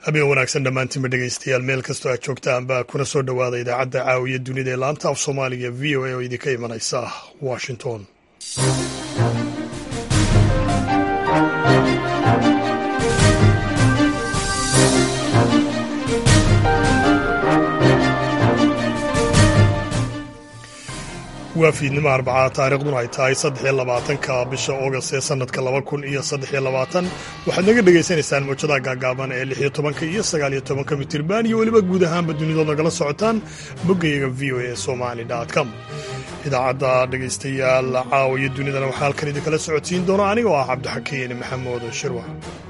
habeen wanaagsan dhammaantiinba dhegaystayaal meel kastoo aad joogtaanba kuna soo dhowaada idaacadda caawiya dunida ee laanta af soomaaliga v o a oo idinka imanaysa washington. waa fiidnimo arbacaa taariikhduna ay tahay 23-ka bisha August ee sanadka 2023. waxaad naga dhegaysanaysaan mowjadaha gaagaaban ee 16 iyo 19 mitirban iyo weliba guud ahaanba dunidood nagala socotaan boggayaga voasomali.com. idaacadda dhegaystayaal caawiya dunidana waxaa halkan idinkala socodsiin doona aniga oo ah cabdixakiin maxamuud shirwa.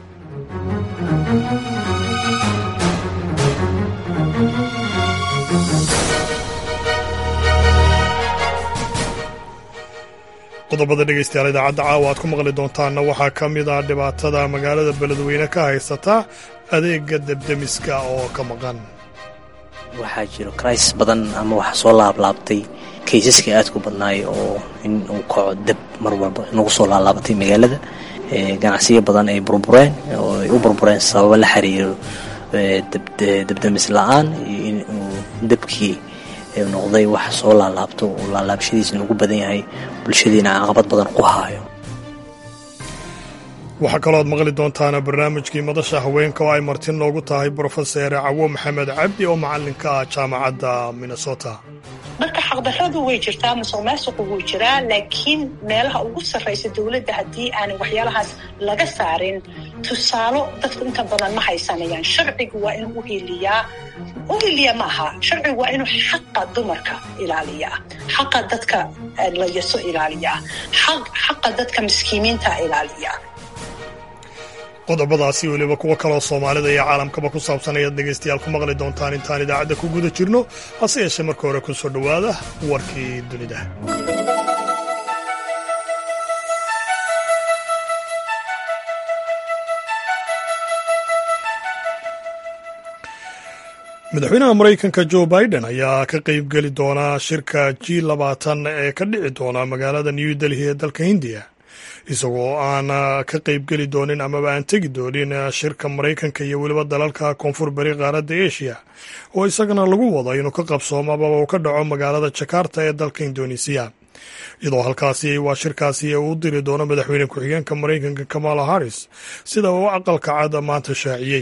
qodobada dhegaystayaal idaacadda caawa aad ku maqli doontaanna waxaa ka mid ah dhibaatada magaalada beledweyne ka haysata adeega debdemiska oo ka maqan. waxaa jiro crisis badan ama waxa soo laablaabtay kaysaska aadku badnaay oo in uu kaco deb mar walba nagu soo laalaabatay magaalada. ganacsiyo badan ay burbureen oo ay u burbureen sababo la xiriiro debdemis la-aan iyo in uu debkii noqday wax soo laalaabto oo laalaabashadiisna ugu badan yahay bulshadiina caqabad badan ku haayo. waxaa kaloo aad maqli doontaana barnaamijkii madasha haweenka oo ay marti noogu tahay brofeser cawo maxamed cabdi oo macalinka ah jaamacadda Minnesota. marka xaqdarradu way jirtaa, musuqmaasuqu wuu jiraa, laakiin meelaha ugu sarraysa dowladda haddii aanay waxyaalahaas laga saarin tusaalo dadku inta badan ma haysanayaan. sharcigu waa inuu uhiliyaa ma aha, sharcigu waa inuu xaqa dumarka ilaaliyaa, xaqa dadka la yaso ilaaliyaa, xaqa dadka miskiimiinta ilaaliyaa. qodobadaasi weliba kuwo kaloo soomaalida iyo caalamkaba ku saabsan ayaad dhegaystayaal ku maqli doontaan intaan idaacadda ku guda jirno. hase yeeshee marka hore ku soo dhowaada warkii dunida. madaxweynaha maraykanka joe biden ayaa ka qaybgeli doona shirka G20 ee ka dhici doona magaalada new delhi ee dalka hindiya, isagoo aan ka qaybgeli doonin amaba aan tegi doonin shirka maraykanka iyo weliba dalalka koonfur bari qaaradda asia oo isagana lagu wado inuu ka qabsoomo amaba uu ka dhaco magaalada jakarta ee dalka indonesiya, iyadoo halkaasi waa shirkaasi uu diri doono madaxweyne ku-xigeenka maraykanka kamala harris sida uu aqalka cad maanta shaaciyey.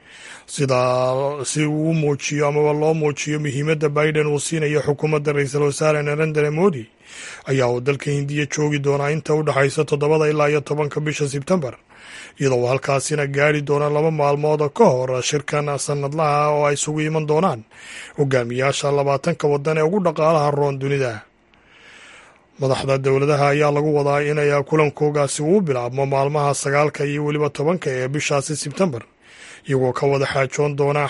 si uu muujiyo amaba loo muujiyo muhiimadda biden uu siinayo xukuumadda ra-iisul wasaare narendra modi ayaa uu dalka hindiya joogi doonaa inta u dhexaysa 7 ilaa 10 bisha sebtembar, iyadoo halkaasina gaari doona 2 maalmood ka hor shirkan sanadlaha oo ay isugu iman doonaan hogaamiyaasha 20 waddan ee ugu dhaqaalaha roon dunida. madaxda dowladaha ayaa lagu wadaa inay kulankoogaasi uu bilaabmo maalmaha 9 iyo weliba 10 ee bishaasi sebtembar, iyagoo ka wada xaajoon doona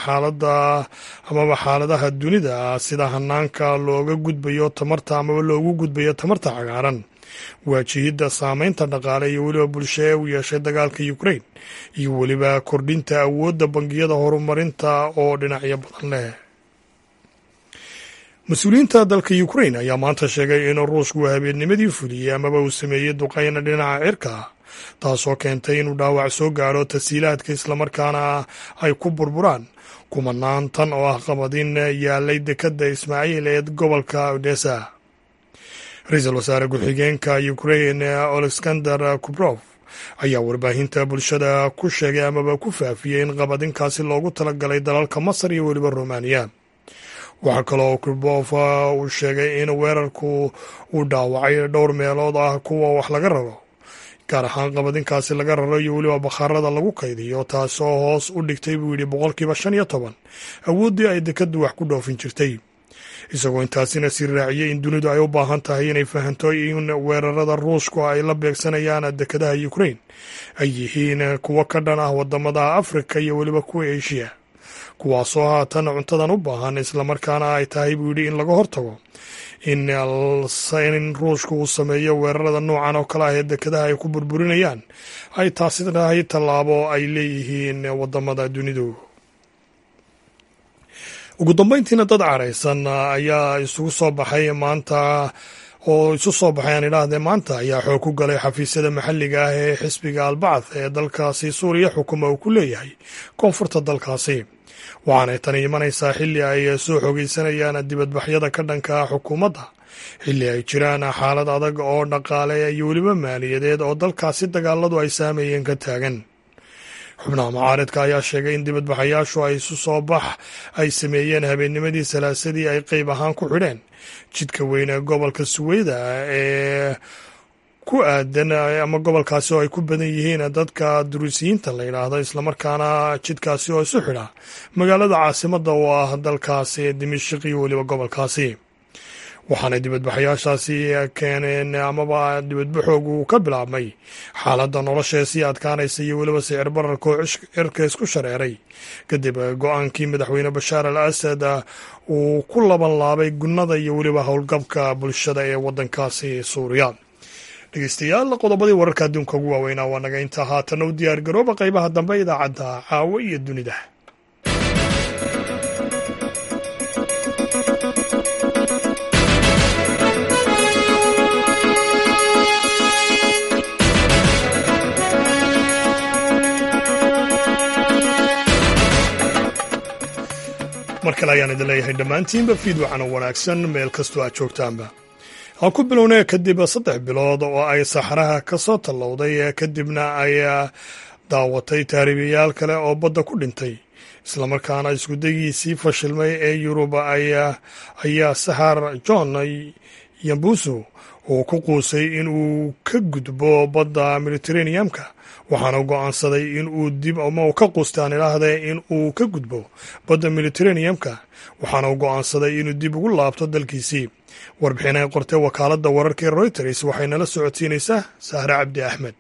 xaaladaha dunida sida hanaanka looga gudbayo tamarta amaba loogu gudbayo tamarta cagaaran, waajihidda saameynta dhaqaale iyo weliba bulsho ee uu yeeshay dagaalka Ukraine, iyo weliba kordhinta awoodda bangiyada horumarinta oo dhinacyo badan leh. mas-uuliyiinta dalka Ukraine ayaa maanta sheegay in ruushku habeennimadii fuliyey amaba uu sameeyey duqeyna dhinaca cirka, taasoo keentay inuu dhaawac soo gaaro tasiilaadka islamarkaana ay ku burburaan kumanaan tan oo ah qamadin yaalay dekadda Ismaaciil ee gobolka Odessa. ra-iisul wasaare ku-xigeenka Ukraine Oleksandr Kubrov ayaa warbaahinta bulshada ku sheegay amaba ku faafiyey in qabadinkaasi loogu talagalay dalalka Masar iyo weliba Romania. waxaa kaloo Kubrov uu sheegay in weerarku uu dhaawacay dhowr meelood ah kuwa wax laga raro, gaar ahaan qabadinkaasi laga raro iyo weliba bakhaarada lagu kaydiyo, taasoo hoos u dhigtay buu yidhi 15% awooddii ay dekaddu wax ku dhoofin jirtay, isagoo intaasina sii raaciyey in dunidu ay u baahan tahay inay fahanto in weerarada ruushku ay la beegsanayaan dekadaha Ukraine ay yihiin kuwo ka dhan ah wadamada Afrika iyo weliba kuwa Asia, kuwaasoo haatan cuntadan u baahan, islamarkaana ay tahay buu yidhi in laga hortago in ruushku uu sameeyo weerarada noocan oo kale ah ee dekadaha ay ku burburinayaan ay taasi tahay tallaabo ay leeyihiin wadamada dunidu. ugu dambeyntiina dad caraysan ayaa isugu soo baxay maanta oo isu soo baxay aan idhaahdee maanta ayaa xoog ku galay xafiisyada maxalliga ah ee xisbiga albacth ee dalkaasi suuriya xukuma uu ku leeyahay koonfurta dalkaasi waxaanay tani imanaysaa xilli ay soo xogeysanayaan dibadbaxyada ka dhanka ah xukuumadda xilli ay jiraan xaalad adag oo dhaqaale iyo weliba maaliyadeed oo dalkaasi dagaaladu ay saameeyeen ka taagan xubnaha mucaaridka ayaa sheegay in dibadbaxayaashu ay isu soo bax ay sameeyeen habeennimadii salaasadii ay qeyb ahaan ku xidheen jidka weyn ee gobolka suweyda ee ku aadan ama gobolkaasi oo ay ku badan yihiin dadka duruusiyiinta la yidhaahdo islamarkaana jidkaasi oo isu xidha magaalada caasimadda oo ah dalkaasi dimashik iyo weliba gobolkaasi waxaana dibadbaxayaashaasi keeneen amaba dibadbaxoogu ka bilaabmay xaaladda nolosha ee sii adkaanaysa iyo weliba sicir bararkoo cirka isku shareeray kadib go-aankii madaxweyne bashaar al asad uu ku laban laabay gunnada iyo weliba howlgabka bulshada ee waddankaasi suuriya dhegeystayaal qodobadii wararka adduunka ugu waaweynaa waa naga intaa haatana u diyaar garooba qaybaha dambe idaacadda caawo iyo dunida. mar kale ayaan idin leeyahay dhammaantiinba fiid waxaana wanaagsan meel kastoo aad joogtaanba aan ku bilownay kadib 3 bilood oo ay saxaraha ka soo tallowday kadibna ay daawatay taariibayaal kale oo badda ku dhintay islamarkaana iskudagiisii fashilmay ee Yurub ayaa Sahar John Yambuso oo ku quusay in uu ka gudbo badda Mediterranean-ka waxaana go'aansaday in uu dib ama ka quustaan ilaahdee in uu ka gudbo badda Mediterranean-ka waxaana go'aansaday inuu dib ugu laabto dalkiisii warbixin ay qortay wakaaladda wararka ee Reuters waxay nala socodsiinaysaa Sahra Cabdi Axmed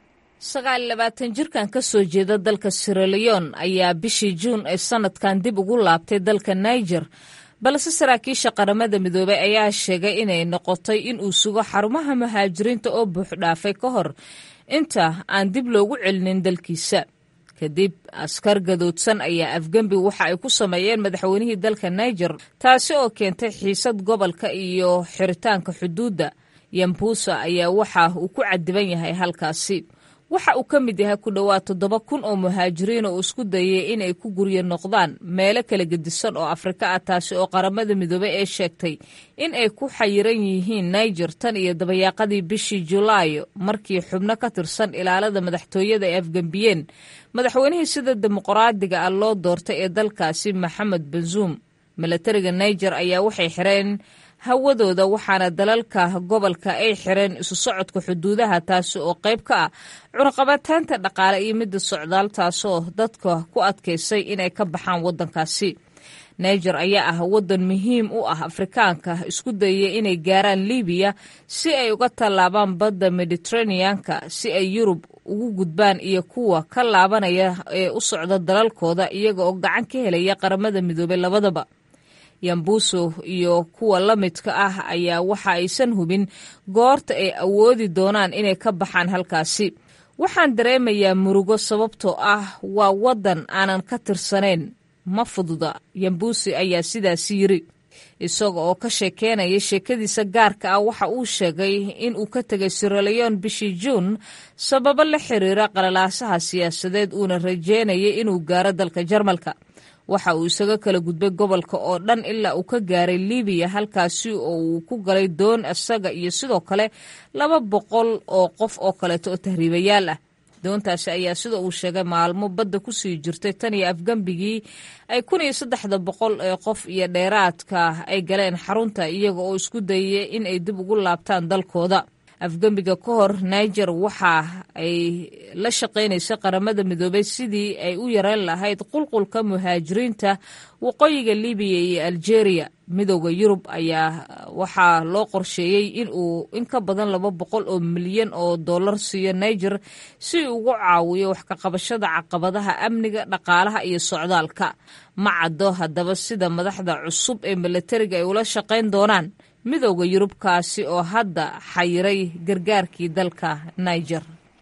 29 jirkan ka soo jeeda dalka Sierra Leone ayaa bishii Juun ee sanadkan dib ugu laabtay dalka Niger balse saraakiisha qaramada midoobay ayaa sheegay inay noqotay in uu sugo xarumaha muhaajiriinta oo buux dhaafay ka hor inta aan dib loogu celinin dalkiisa kadib askar gadoodsan ayaa afgembi waxa ay ku sameeyeen madaxweynihii dalka Niger taasi oo keentay xiisad gobolka iyo xiritaanka xuduudda Yambusa ayaa waxa uu ku cadiban yahay halkaasi waxa uu ka mid yahay ku dhawaad 7,000 oo muhaajiriin oo isku dayay inay ku guryo noqdaan meelo kala gedisan oo Afrika ah taasi oo qaramada midoobay ee sheegtay in ay ku xayiran yihiin Niger tan iyo dabayaaqadii bishii Julaayo markii xubno ka tirsan ilaalada madaxtooyada ay afgambiyeen madaxweynihii sida dimuqraadiga ah loo doortay ee dalkaasi Maxamed Bazoum militariga Niger ayaa waxay xireen hawadooda waxaana dalalka gobolka ay xireen isu socodka xuduudaha taasi oo qayb ka ah cunaqabataynta dhaqaale iyo midda socdaal taasoo dadka ku adkaysay inay ka baxaan waddankaasi Niger ayaa ah waddan muhiim u ah Afrikaanka isku dayay inay gaaraan Liibiya si ay uga tallaabaan badda Mediterranean-ka si ay Yurub ugu gudbaan iyo kuwa ka laabanaya ee u socda dalalkooda iyaga oo gacan ka helaya qaramada midoobay labadaba Yambuso iyo kuwa la midka ah ayaa waxa aysan hubin goorta ay awoodi doonaan inay ka baxaan halkaasi waxaan dareemayaa murugo sababtoo ah waa waddan aanan ka tirsanayn ma fududa Yambusi ayaa sidaas yiri isaga oo ka sheekeynaya sheekadiisa gaarka ah waxa uu sheegay in uu ka tagay Sierra Leone bishii Juun sababo la xiriira qalalaasaha siyaasadeed uuna rajeynayay inuu gaaro dalka Jarmalka waxa uu isaga kala gudbay gobolka oo dhan ilaa uu ka gaaray Liibiya halkaasi oo uu ku galay doon asaga iyo sidoo kale 200 oo qof oo kale oo tahriibayaal ah doontaasi ayaa sida uu sheegay maalmo badda ku sii jirtay tan iyo afgambigii ay 1300 ee qof iyo dheeraadka ay galeen xarunta iyaga oo isku dayay in ay dib ugu laabtaan dalkooda afgambiga ka hor Niger waxa ay la shaqeynaysaa qaramada midoobay sidii ay u yareen lahayd qulqulka muhaajiriinta waqooyiga Liibiya iyo Algeria midowga Yurub ayaa waxa loo qorsheeyay in ka badan 200 oo milyan oo dollar siiyo Niger si uu ugu caawiyo wax ka qabashada caqabadaha amniga dhaqaalaha iyo socdaalka ma caddo haddaba sida madaxda cusub ee militariga ay ula shaqeyn doonaan midowga Yurubkaasi oo hadda xayiray gargaarkii dalka Niger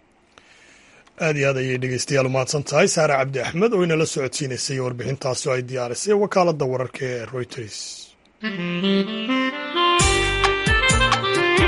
aad iyo aad ayay dhegeystayaal umahadsan tahay Sahra Cabdi Axmed oo inala socodsiinaysay warbixintaasi oo ay diyaarisay wakaaladda wararka ee Reuters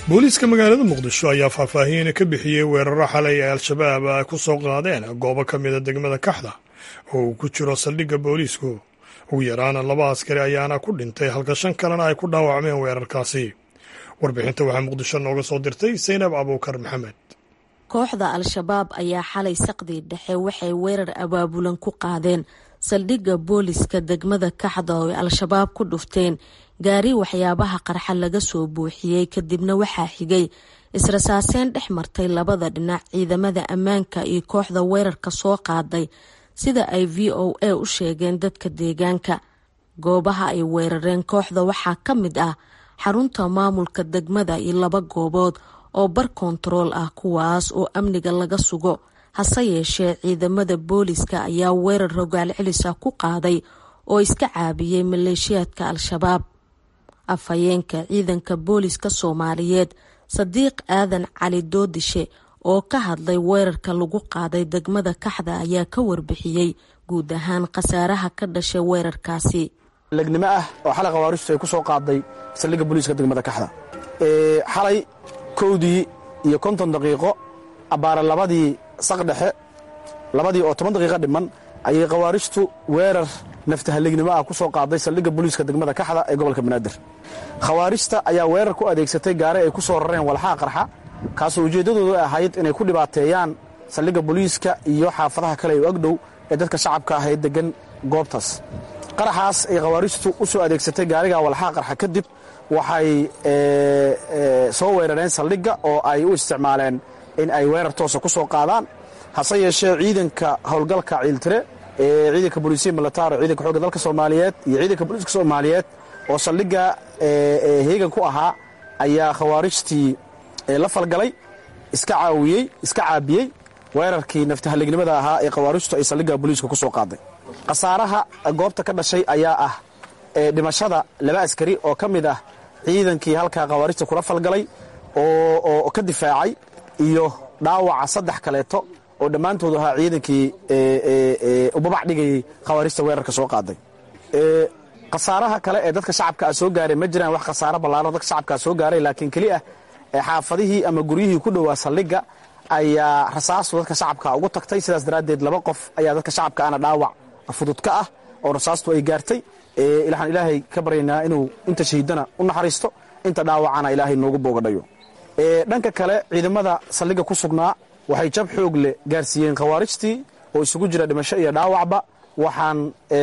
booliiska magaalada muqdisho ayaa faahfaahin ka bixiyey weeraro xalay ay al-shabaab ay ku soo qaadeen goobo ka mida degmada kaxda oo uu ku jiro saldhigga booliisku. ugu yaraana 2 askari ayaana ku dhintay halka 5 kalena ay ku dhaawacmeen weerarkaasi. warbixinta waxaa muqdisho nooga soo dirtay Saynab Abuukar Maxamed. kooxda al-shabaab ayaa xalay saqdii dhexe waxay weerar abaabulan ku qaadeen saldhigga booliiska degmada kaxda oo al-shabaab ku dhufteen gaari waxyaabaha qarxa laga soo buuxiyey. kadibna waxaa xigay israsaaseen dhex martay labada dhinac ciidamada ammaanka iyo kooxda weerarka soo qaaday, sida ay VOA u sheegeen dadka deegaanka. goobaha ay weerareen kooxda waxaa ka mid ah xarunta maamulka degmada iyo 2 goobood oo bar kontarool ah kuwaas oo amniga laga sugo. hase yeeshee ciidamada booliiska ayaa weerar rogaal celisa ku qaaday oo iska caabiyey maleeshiyaadka al-shabaab. afhayeenka ciidanka booliiska Soomaaliyeed Sadiiq Aadan Cali Doodishe oo ka hadlay weerarka lagu qaaday degmada kaxda ayaa ka warbixiyey guud ahaan khasaaraha ka dhashay weerarkaasi. lagnimo ah oo xalay qawaaristu ay ku soo qaaday saldhigga booliiska degmada kaxda xalay 1:50 daqiiqo abaara 2 saq dhexe 2:10 daqiiqo dhiman ayay qawaaristu weerar naftahallagnimo ah ku soo qaaday saldhigga booliiska degmada kaxda ee gobolka Banaadir. khawaarista ayaa weerar ku adeegsatay gaari ay ku soo rareen walxaha qarxa kaasoo ujeedadoodu ahayd inay ku dhibaateeyaan saldhigga booliiska iyo xaafadaha kale ee agdhow ee dadka shacabka ah ee degan goobtaas. qaraxaas ay khawaaristu u soo adeegsatay gaariga walxaha qarxa kadib waxay soo weerareen saldhigga oo ay u isticmaaleen in ay weerar toosa ku soo qaadaan. hase yeeshee ciidanka howlgalka ciiltire ee ciidanka booliisiya military ciidanka xoogga dalka Soomaaliyeed iyo ciidanka booliiska Soomaaliyeed oo saldhigga heegan ku ahaa ayaa khawaarijtii la falgalay, iska caabiyey weerarkii naftahallagnimada ahaa ee khawaarijtu ay saldhigga booliiska ku soo qaaday. khasaaraha goobta ka dhashay ayaa ah dhimashada 2 askari oo ka mid ah ciidankii halka khawaarijta kula falgalay oo ka difaacay, iyo dhaawaca 3 kaleeto oo dhammaantood ahaa ciidankii u babac dhigayay khawaarijta weerarka soo qaaday. khasaaraha kale ee dadka shacabka soo gaaray ma jiraan wax khasaaro ballaaran dadka shacabka soo gaaray, laakiin kaliya xaafadihii ama guryihii ku dhawaa saldhigga ayaa rasaastu dadka shacabka ugu tagtay. sidaas daraaddeed 2 qof ayaa dadka shacabka ana dhaawac fudud ka ah oo rasaastu ay gaartay. ilaahan ilaahay ka baryaynaa inuu inta shahiidana u naxariisto, inta dhaawacana ilaahay noogu boogadhayo. dhanka kale ciidamada saldhigga ku sugnaa waxay jab xoog leh gaarsiiyeen khawaarijtii oo isugu jira dhimasho iyo dhaawacba. waxaan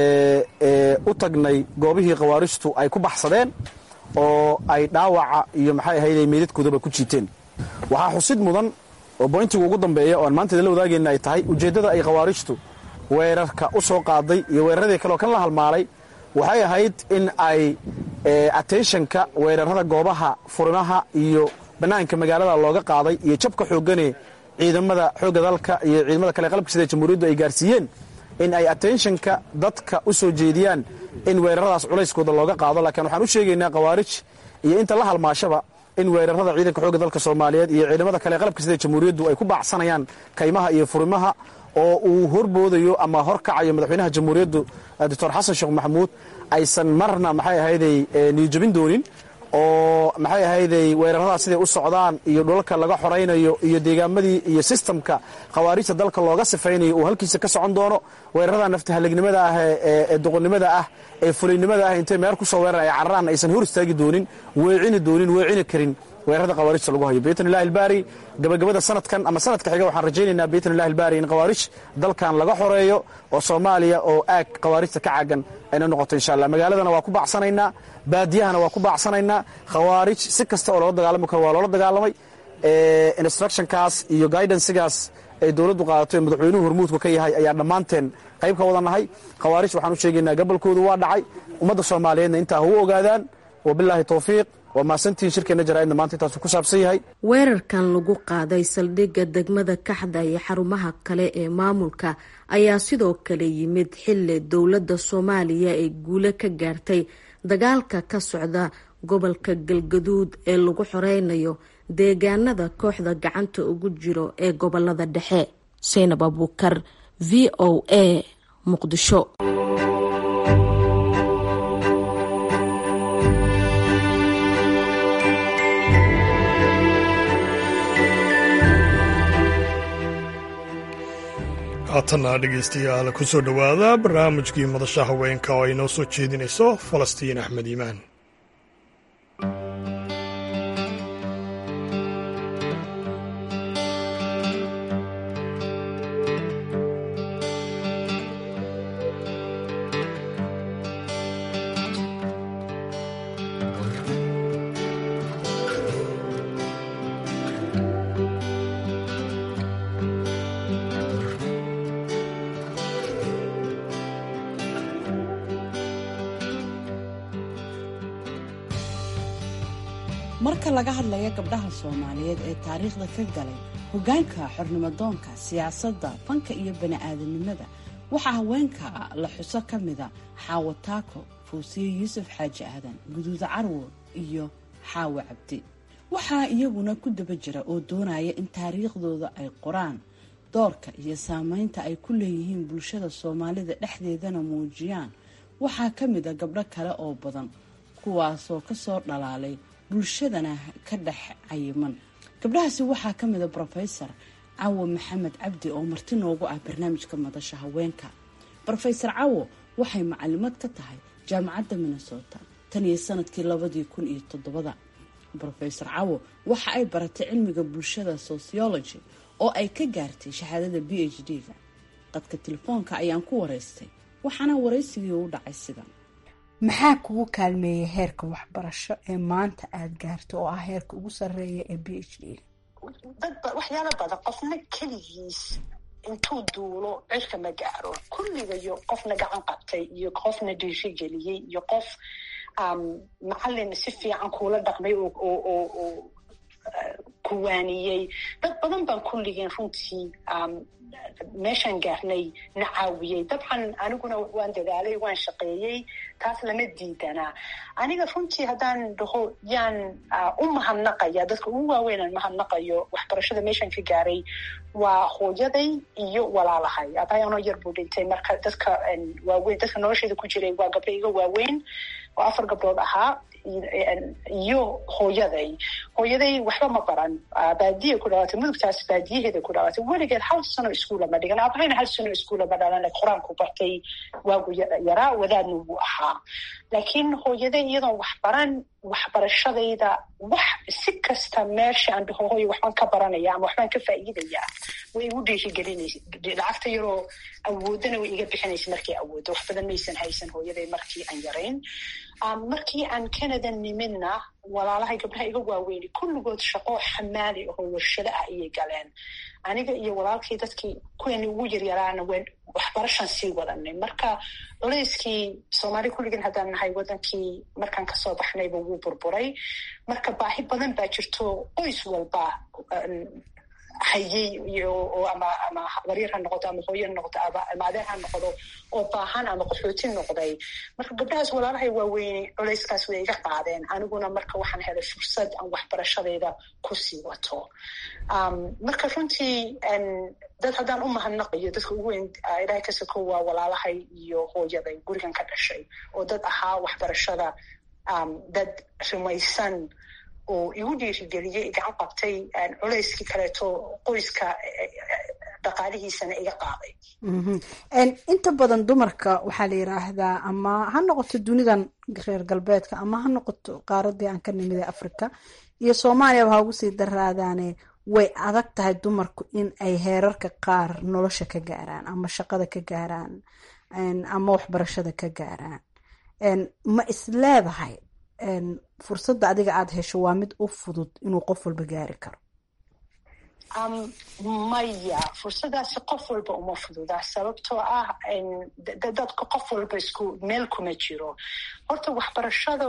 u tagnay goobihii khawaarijtu ay ku baxsadeen oo ay dhaawaca iyo maxay ahayd meedadkoodaba ku jiiteen. waxaa xusid mudan oo bointiga ugu dambeeya oo aan maanta la wadaagayna ay tahay ujeeddada ay khawaarijtu weerarka u soo qaaday iyo weeraradii kale oo kan la halmaalay waxay ahayd in ay attentionka weerarada goobaha furimaha iyo bannaanka magaalada looga qaaday iyo jabka xoogane ciidamada xoogga dalka iyo ciidamada kale qalabka sida jamhuuriyaddu ay gaarsiiyeen in ay attentionka dadka u soo jeediyaan in weeraradaas culayskooda looga qaado. laakiin waxaan u sheegaynaa khawaarij iyo inta la halmaashaba in weerarada ciidanka xoogga dalka Soomaaliyeed iyo ciidamada kale qalabka sida jamhuuriyaddu ay ku baacsanayaan kaymaha iyo furimaha oo uu horboodayo ama horkacayo madaxweynaha jamhuuriyaddu Dr. Xasan Sheekh Maxamuud aysan marna maxay ahayday niyadjabin doonin, oo maxay ahayday weeraradaas siday u socdaan iyo dhulalka laga xoreynayo iyo deegaamadii iyo systemka khawaarijta dalka looga sifaynayo uu halkiisa ka socon doono. weerarada naftahallagnimada ah ee doqonnimada ah ee fuliynimada ah intay meer ku soo weerar ay carraan aysan hor istaagi doonin, weecini karin weerarada khawaarijta lagu hayo. biidhnillaahi albaari gabagabada sanadkan ama sanadka xiga waxaan rajaynaynaa biidhnillaahi albaari in khawaarij dalkan laga xoreeyo oo Soomaaliya oo aag khawaarijta ka caagan ayna noqoto insha Allah. magaaladana waa ku baacsanaynaa, baadiyahana waa ku baacsanaynaa. khawaarij si kasta oo loola dagaalami karo waa loola dagaalamay. instructionkaas iyo guidancegaas ay dawladdu qaadato ee madaxweynuhu hormuudku ka yahay ayaa dhammaanteen qayb ka wada nahay. khawaarij waxaan u sheegaynaa gobolkoodu waa dhacay, ummadda Soomaaliyeedna intaa u ogaadaan. wabilaahi tawfiiq. waa mahadsantihiin. shirkeena jaraa'idna maanta intaasu ku saabsan yahay. weerarkan lagu qaaday saldhigga degmada kaxda iyo xarumaha kale ee maamulka ayaa sidoo kale yimid xilli dowladda Soomaaliya ay guulo ka gaartay dagaalka ka socda gobolka Galgaduud ee lagu xoreynayo deegaanada kooxda gacanta ugu jiro ee gobolada dhexe. Saynab Abuukar, VOA, Muqdisho. haatanna dhegaystayaal ku soo dhowaada barnaamijkii madasha haweenka oo ay noo soo jeedinayso falastiin axmed iimaan. marka laga hadlaya gabdhaha Soomaaliyeed ee taariikhda ka galay hoggaanka xornimo-doonka, siyaasadda, fanka iyo bani'aadanimada, waxaa haweenka la xuso ka mida Xaawo Taako, Fawsiye Yuusuf Xaaji Aadan, Guduuda Carwo iyo Xaawo Cabdi. waxaa iyaguna ku daba jira oo doonaya in taariikhdooda ay qoraan, doorka iyo saameynta ay ku leeyihiin bulshada Soomaalida dhexdeedana muujiyaan. waxaa ka mida gabdho kale oo badan kuwaasoo ka soo dhalaalay bulshadana ka dhex cayiman. gabdhahaasi waxaa ka mida Professor Cawo Maxamed Cabdi oo marti noogu ah barnaamijka madasha haweenka. Professor Cawo waxay macallimad ka tahay jaamacadda Minnesota tan iyo sanadkii 2007. Professor Cawo waxa ay baratay cilmiga bulshada sociology oo ay ka gaartay shahaadada PhD-ga. qadka telefoonka ayaan ku wareystay, waxaana wareysigii u dhacay sidan. maxaa kugu kaalmeeyay heerka waxbarasho ee maanta aad gaarto oo ah heerka ugu sarreeya ee PhD? waxyaalo badan. qofna keligiis intuu duulo cirka ma gaaro. kulligayo qofna gacan qabtay iyo qofna dhiisho geliyey iyo qof macallin si fiican kuula dhaqmay oo kuwaaniyey. dad badan baan kulligeen runtii meeshaan gaarnay na caawiyey. dabcan aniguna waan dadaalay, waan shaqeeyey, taas lama diidanaa. aniga runtii haddaan dhaho yaan u mahadnaqaya, dadka ugu waaweynaan mahadnaqayo waxbarashada meeshaan ka gaaray waa hooyaday iyo walaalahay. aabbahay anoo yar buu dhintay, marka dadka waaweyn, dadka nolosheeda ku jiray waa gabdho iga waaweyn oo 4 gabdhood ahaa iyo hooyaday. waxba ma baran, baadiye ku dhawaatay, mudugtaas baadiyaheeda ku dhawaatay. weligeed 1 sano iskuula ma dhigan. aabahayna 1 sano iskuula ma dhalan, qur-aanku bartay waagu yaraa, wadaadna wuu ahaa. laakiin hooyaday iyadoon wax baran, waxbarashadayda wax si kasta meesha aan dhaho hooyo waxbaan ka baranaya ama waxbaan ka faa'iidaya, way igu dhiirigelinaysa. lacagta yaroo awoodana way iga bixinaysa markay awooddo. wax badan maysan haysan hooyaday markii aan yarayn. markii aan Canada nimidna, walaalahay gabdhaha iga waaweyni kulligood shaqo xamaali oo warshado ah ayay galeen. aniga iyo walaalkii dadkii kuweeni ugu yaryaraana waxbarashaan sii wadanay. marka culayskii Soomaali kulligeen haddaan nahay wadankii markaan kasoo baxnayba wuu burburay. marka baahi badan baa jirto qoys walba hayay iyo ama waryar ha noqoto ama hooyo ha noqoto ama adeer ha noqdo oo baahan ama qaxooti noqday. marka gabdhahaas walaalahay waaweyne culayskaas way iga qaadeen. aniguna marka waxaan helay fursad aan waxbarashadayda kusii wato. marka runtii dad haddaan u mahadnaqayo, dadka ugu weyn ilaahay ka soko waa walaalahay iyo hooyaday gurigan ka dhashay oo dad ahaa waxbarashada dad rumaysan oo igu dhiirigeliyey, gacan qabtay. culayskii kaleeto qoyska dhaqaalihiisana iga qaaday. inta badan dumarka waxaa la yiraahdaa, ama ha noqoto dunidan reer galbeedka ama ha noqoto qaaradii aan ka nimid ee Afrika iyo Soomaaliya, ha ugu sii daraadaane way adag tahay dumarku in ay heerarka qaar nolosha ka gaaraan ama shaqada ka gaaraan ama waxbarashada ka gaaraan. ma is leedahay fursadda adiga aad hesho waa mid u fudud inuu qof walba gaari karo? maya, fursadaasi qof walba uma fududa, sababtoo ah dadka qof walba isku meel kuma jiro. horta waxbarashada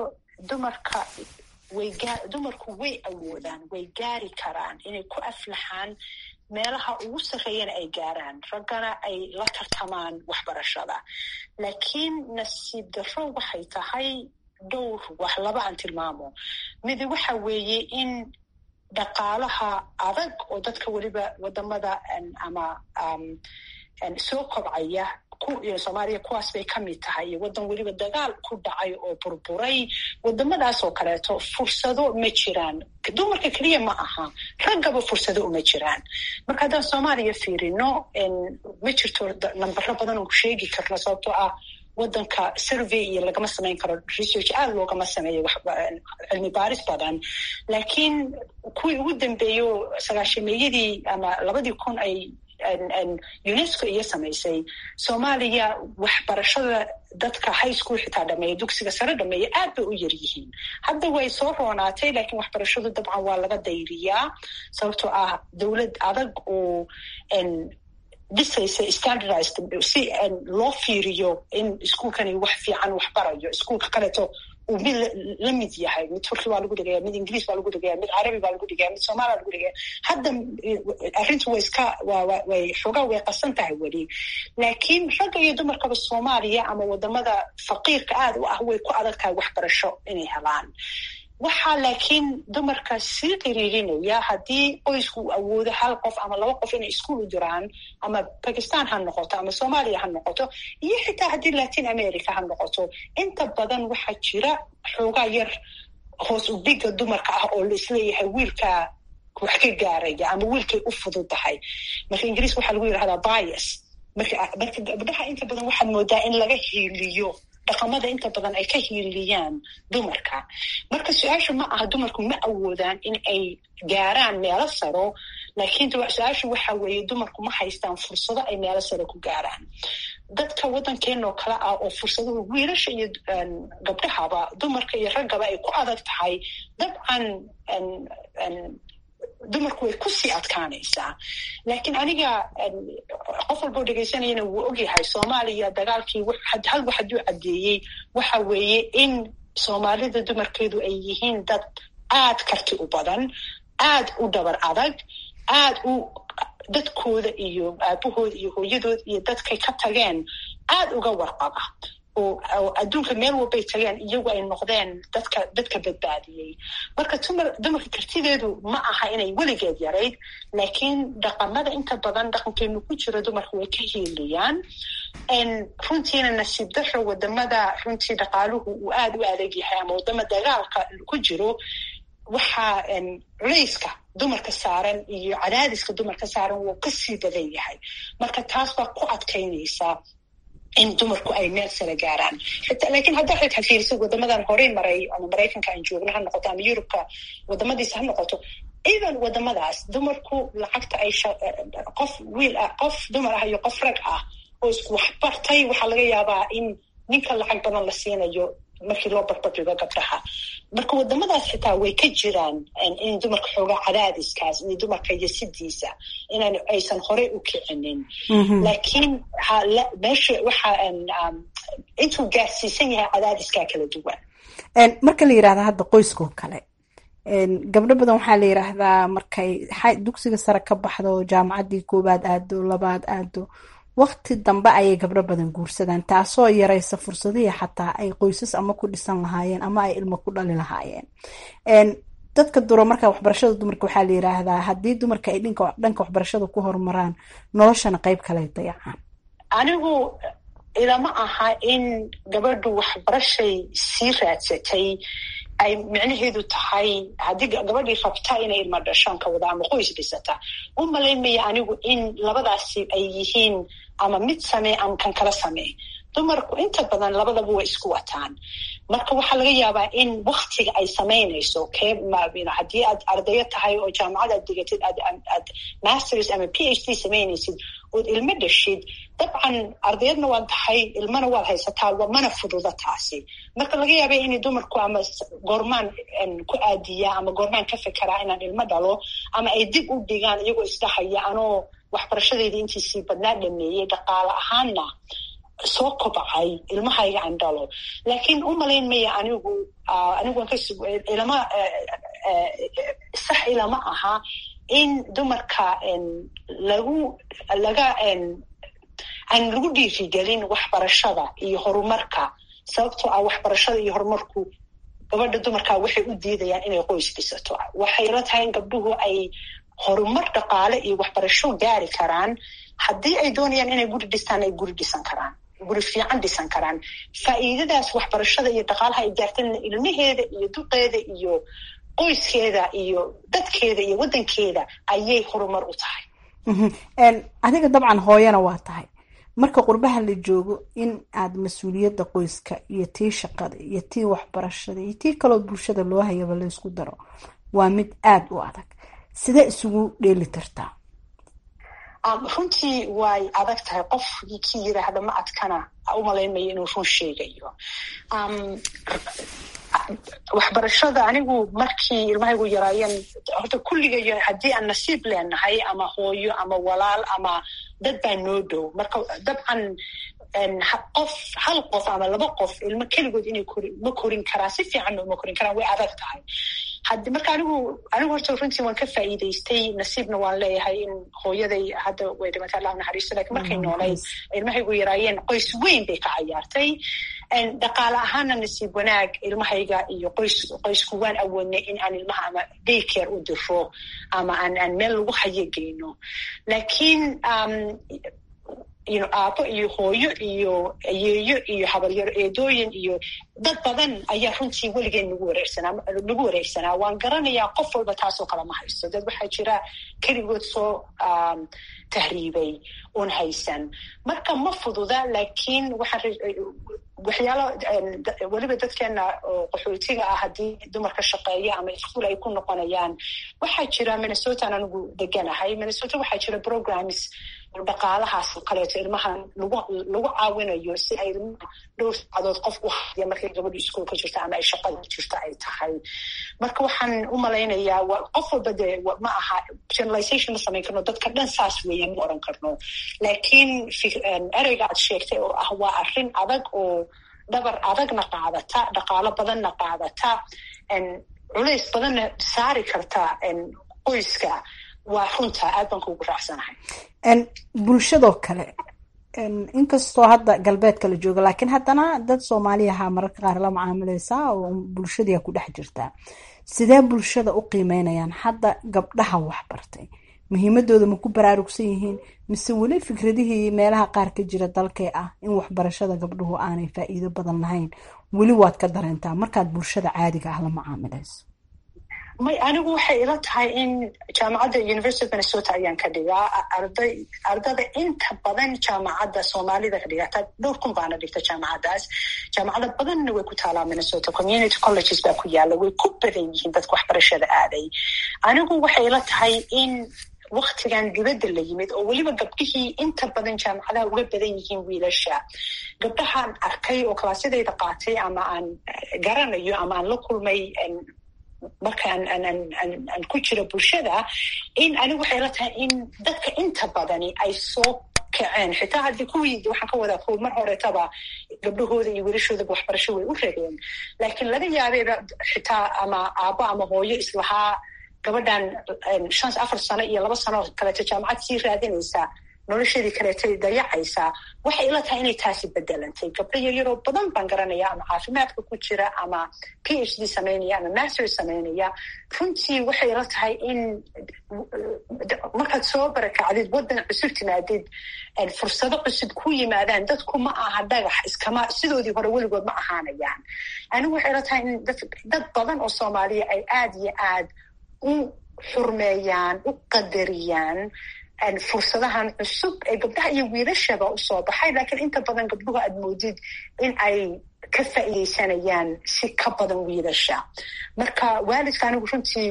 dumarku way awoodaan, way gaari karaan inay ku aflaxaan meelaha ugu sarreeyana ay gaaraan, raggana ay la tartamaan waxbarashada. laakiin nasiib darro waxay tahay dhowr wax, laba aan tilmaamo. mid waxa weeye in dhaqaalaha adag oo dadka weliba wadamada ama soo kobcaya soomaaliya kuwaas bay ka mid tahay iyo waddan weliba dagaal ku dhacay oo burburay wadamadaas oo kaleeto fursado ma jiraan dumarka keliya ma aha raggaba fursado uma jiraan marka haddaan soomaaliya fiirino ma jirto nambaro badan oo sheegi karna sababtoo ah waddanka survey iyo lagama samayn karo research aad loogama sameeyo cilmi baaris badan laakiin kuwii ugu dambeeyo 90-meeyadii ama 2000 ay UNESCO iyo samaysay Soomaaliya waxbarashada dadka high school xitaa dhameeya dugsiga sare dhameeya aad bay u yar yihiin hadda way soo roonaatay laakiin waxbarashadu dabcan waa laga dayriyaa sababtoo ah dawlad adag oo dhisaysa standardized si loo fiiriyo in iskuulkani wax fiican wax barayo iskuulka kaleeto uu mid la mid yahay mid turki baa lagu dhigaya mid ingiriis baa lagu dhigaya mid carabi baa lagu dhigaya mid soomaali baa lagu dhigaya hadda arrintu way xoogaa way qasan tahay weli laakiin ragga iyo dumarkaba Soomaaliya ama wadamada faqiirka aad u ah way ku adag tahay waxbarasho inay helaan waxaa laakiin dumarka sii qiriirinaya haddii qoysku awoodo hal qof ama laba qof inay iskuul u diraan ama Pakistan ha noqoto ama Soomaaliya ha noqoto iyo xitaa haddii Latin America ha noqoto inta badan waxaa jira xoogaa yar hoos u dhiga dumarka ah oo la isleeyahay wiilka wax ka gaaraya ama wiilkay u fududahay marka Ingiriis waxaa lagu yidhahdaa bias marka gabdhaha inta badan waxaad moodaa in laga hiiliyo dhaqamada inta badan ay ka hiiliyaan dumarka marka su-aashu ma aha dumarku ma awoodaan in ay gaaraan meelo saro laakiin su-aashu waxa weeye dumarku ma haystaan fursado ay meelo saro ku gaaraan dadka waddankeena oo kale ah oo fursadahu wiilasha iyo gabdhahaba dumarka iyo raggaba ay ku adag tahay dabcan dumarku way kusii adkaanaysaa laakiin aniga qof walboo dhegaysanayana wuu ogyahay Soomaaliya dagaalkii hal wax hadduu caddeeyey waxa weeye in Soomaalida dumarkeedu ay yihiin dad aad karti u badan aad u dhabar adag aad u dadkooda iyo aabahooda iyo hooyadooda iyo dadkay ka tageen aad uga warqaba oo adduunka meel walbay tageen iyagu ay noqdeen dadka badbaadiyey marka dumarka kartideedu ma aha inay weligeed yarayd laakiin dhaqamada inta badan dhaqankeenu ku jiro dumarka way ka hiiliyaan runtiina nasiib darro wadamada runtii dhaqaaluhu uu aad u adag yahay ama wadama dagaalka ku jiro waxaa culayska dumarka saaran iyo cadaadiska dumarka saaran wuu kasii badan yahay marka taas baa ku adkaynaysaa in dumarku ay meel sare gaaraan laakiin hadda xitaa fiiriso wadamadan horey maray ama Mareykanka aan joogno ha noqoto ama Yurubka wadamadiisa ha noqoto even wadamadaas dumarku lacagta ay qof wiil ah qof dumar ah iyo qof rag ah oo isku wax bartay waxaa laga yaabaa in ninka lacag badan la siinayo markii loo barbardhigo gabdhaha marka wadamadaas xitaa way ka jiraan in dumarka xoogaa cadaadiskaas in dumarka yasidiisa inaan aysan horey u kicinin laakiin meesha waxaa intuu gaarsiisan yahay cadaadiskaa kala duwan marka la yidhahda hadda qoyskoo kale gabdho badan waxaa la yidhaahdaa markay dugsiga sare ka baxdo jaamacaddii koowaad aado labaad aado waqti dambe ayay gabdho badan guursadaan taasoo yaraysa fursadihii xataa ay qoysas ama ku dhisan lahaayeen ama ay ilmo ku dhali lahaayeen dadka duro marka waxbarashada dumarka waxaa la yiraahdaa haddii dumarka ay dhanka waxbarashada ku horumaraan noloshana qayb kale dayacaan anigu ilama aha in gabadhu waxbarashay sii raadsatay ay micnaheedu tahay haddii gabadhii rabta inay ilma dhashaan ka wada ama qoys dhisata u malaynmaya anigu in labadaasi ay yihiin ama mid samee ama kan kala samee dumarku inta badan labadaba way isku wataan marka waxaa laga yaabaa in waktiga ay samaynayso haddii aad ardayo tahay oo jaamacad aad digatid aad masters ama PhD samaynaysid ood ilmo dhashid dabcan ardayadna waad tahay ilmana waad haysataa mana fududa taasi marka laga yaaba inay dumarku ama goormaan ku aadiyaa ama goormaan ka fekeraa inaan ilmo dhalo ama ay dib u dhigaan iyagoo isdhahaya anoo waxbarashadeeda intiisii badnaa dhameeyey dhaqaale ahaanna soo kobcay ilmahayga aan dhalo laakiin u malayn maya anigu ilama sax ilama aha in dumarka aan lagu dhiirigelin waxbarashada iyo horumarka sababtoo ah waxbarashada iyo horumarku gabadha dumarka waxay u diidayaan inay qoys dhisato waxay la tahay in gabdhuhu ay horumar dhaqaale iyo waxbarasho gaari karaan haddii ay doonayaan inay guri dhistaan ay guri dhisan karaan, guri fiican dhisan karaan. faa'iidadaas waxbarashada iyo dhaqaalaha ay gaartana ilmaheeda iyo duqeeda iyo qoyskeeda iyo dadkeeda iyo waddankeeda ayay horumar u tahay. adiga dabcan hooyana waa tahay, marka qurbaha la joogo in aad mas-uuliyadda qoyska iyo tii shaqada iyo tii waxbarashada iyo tii kaloo bulshada loo hayaba la isku daro waa mid aada u adag. sidee isugu dheeli tartaa? runtii way adag tahay. qof kii yiraahda ma adkana umalaynmayo inuu run sheegayo. waxbarashada anigu markii ilmahaygu yaraayeen horta kulligayo haddii aan nasiib leenahay ama hooyo ama walaal ama dad baa noo dhow, marka dabcan hal qof ama laba qof ilmo keligood inay ma korin karaan, si fiicanna uma korin karaan, way adag tahay. marka anigu horta runtii waan ka faa'iidaystay, nasiibna waan leeyahay in hooyaday hadda way dhimatay Allah naxariisto, laakiin markay noolayd ilmahaygu yaraayeen qoys weyn bay ka cayaartay. dhaqaale ahaana nasiib wanaag ilmahayga iyo qoysku waan awoodnay in aan ilmaha ama daycare u diro ama aan meel lagu hayageyno. laakiin aabo iyo hooyo iyo ayeeyo iyo habaryaro eedooyin iyo dad badan ayaa runtii weligeen lagu wareegsanaa. waan garanayaa qof walba taasoo kale ma haysto. dad waxaa jira keligood soo tahriibay un haysan, marka ma fududa. laakiin waxyaalo weliba dadkeena oo qaxootiga ah haddii dumarka shaqeeya ama iskuol ay ku noqonayaan, waxaa jira Minnesotaan anigu deganahay. Minnesota waxaa jira programs dhaqaalahaas kaleeto ilmaha lagu caawinayo si ay ilmaha dhowr saacadood qof u haya markay gabadhu iskuolka jirta ama ay shaqada jirta ay tahay. marka waxaan u malaynayaa qof walba dee ma aha generalization ma samayn karno, dadka dhan saas weeyaan ma oran karno. laakiin ereyga aad sheegtay oo ah waa arrin adag oo dhabar adagna qaadata, dhaqaalo badanna qaadata, culays badanna saari karta qoyska. waa runta aad baan kuugu raacsanahay. bulshadoo kale inkastoo hadda galbeedka la jooga, laakiin haddana dad soomaaliyaha mararka qaar la macaamileysaa oo bulshadiia ku dhex jirtaa. sidee bulshada u qiimeynayaan hadda gabdhaha waxbartay? muhiimadooda ma ku baraarugsan yihiin mise weli fikradihii meelaha qaar ka jira dalkee ah in waxbarashada gabdhuhu aanay faa'iido badan lahayn weli waad ka dareentaa markaad bulshada caadiga ah la macaamileyso? anigu waxay ila tahay in jaamacadda University of Minnesota ayaan ka dhigaa ardada inta badan jaamacadda Soomaalida ka dhigata. dhowr kun baana dhigta jaamacaddaas. jaamacada badanna way ku taalaa Minnesota. community colleges baa ku yaala, way ku badan yihiin dadka waxbarashada aaday. anigu waxay ila tahay in waktigan dibadda la yimid oo weliba gabdhihii inta badan jaamacadaha uga badan yihiin wiilasha. gabdhahaan arkay oo kalaasyadayda qaatay ama aan garanayo ama aan la kulmay marka aan ku jiro bulshada, in anigu waxay la tahay in dadka inta badani ay soo kaceen. xitaa haddii kuwii waxaan ka wadaa kuwa mar horetaba gabdhahooda iyo wiilashoodaba waxbarasho way u rabeen, laakiin laga yaabeeba xitaa ama aabbo ama hooyo islahaa gabadhan 4 sano iyo 2 sano kaleeto jaamacad sii raadinaysaa, nolosheedii kaleetay dayacaysaa. waxay ila tahay inay taasi bedelantay. gabdho yaryaroo badan baan garanaya ama caafimaadka ku jira ama PhD samaynaya ama master samaynaya. runtii waxay ila tahay in markaad soo barakacdid waddan cusub timaadid, fursado cusub ku yimaadaan. dadku ma aha dhagax iskama sidoodii hore weligood ma ahaanayaan. anigu waxay ila tahay in dad badan oo Soomaaliya ay aad iyo aad u xurmeeyaan, u qadariyaan fursadahan cusub ee gabdhaha iyo wiilashaba usoo baxay. laakiin inta badan gabdhuhu aad moodid in ay ka faa'iidaysanayaan si ka badan wiilasha. marka waalidka anigu runtii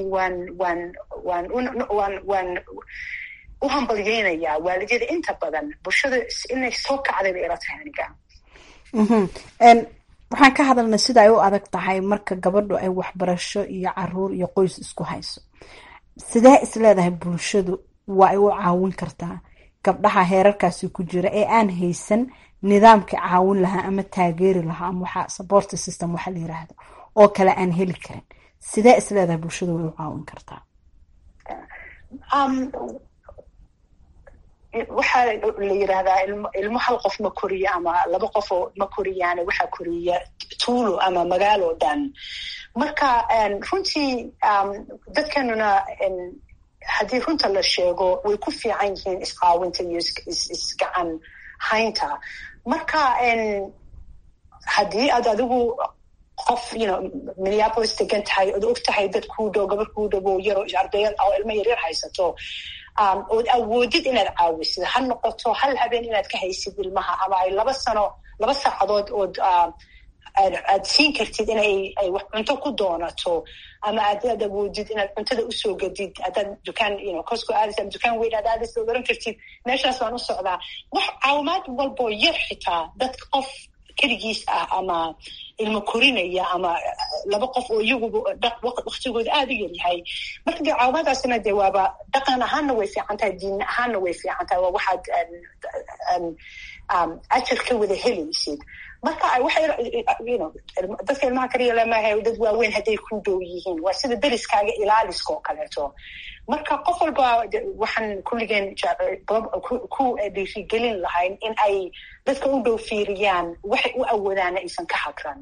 waan u hambalyeynayaa waalidyada inta badan. bulshada inay soo kacday bay ila tahay aniga. waxaan ka hadalnay sida ay u adag tahay marka gabadhu ay waxbarasho iyo caruur iyo qoys isku hayso. sidee isleedahay bulshadu waa ay u caawin kartaa gabdhaha heerarkaasi ku jira ee aan haysan nidaamka caawin lahaa ama taageeri lahaa ama waxa support system waxa la yiraahdo oo kale aan heli karin? sidee isleedahay bulshadu way u caawin kartaa? waxaa la yiraahdaa ilmo hal qof ma koriyo ama 2 qof oo ma koriyaan, waxaa koriya tuulo ama magaalo dhan. marka runtii dadkanuna haddii runta la sheego way ku fiican yihiin iscaawinta iyo isgacan haynta. Marka haddii aad adigu qof Minneapolis degan tahay ood og tahay dad kuu dhow gabar kuu dhowo yaroo ardayad oo ilmo yaryar haysato ood awoodid inaad caawisid, ha noqoto hal habeen inaad ka haysid ilmaha, ama ay 2 saacadood ood aad siin kartid inay wax cunto ku doonato, ama aad awoodid inaad cuntada usoo gadid, haddaad dukaan Costco aadaysa ama dukaan weyn aad aadaysa ood oran kartid meeshaas baan u socdaa. wax caawimaad walboo yar xitaa dad qof keligiis ah ama ilmo korinaya ama 2 qof oo iyaguba waqtigooda aad u yaryahay. marka dee caawimaadaasina dee waaba dhaqan ahaanna way fiican tahay, diin ahaanna way fiican tahay, waa waxaad ajar ka wada helaysid. marka dadka ilmaha kaliya lamahay dad waaweyn hadday ku dhow yihiin, waa sida deriskaaga ilaaliska oo kaleeto. marka qof walba waxaan kulligeen ku dhiirigelin lahayn in ay dadka u dhow fiiriyaan, waxay u awoodaan aysan ka hagran.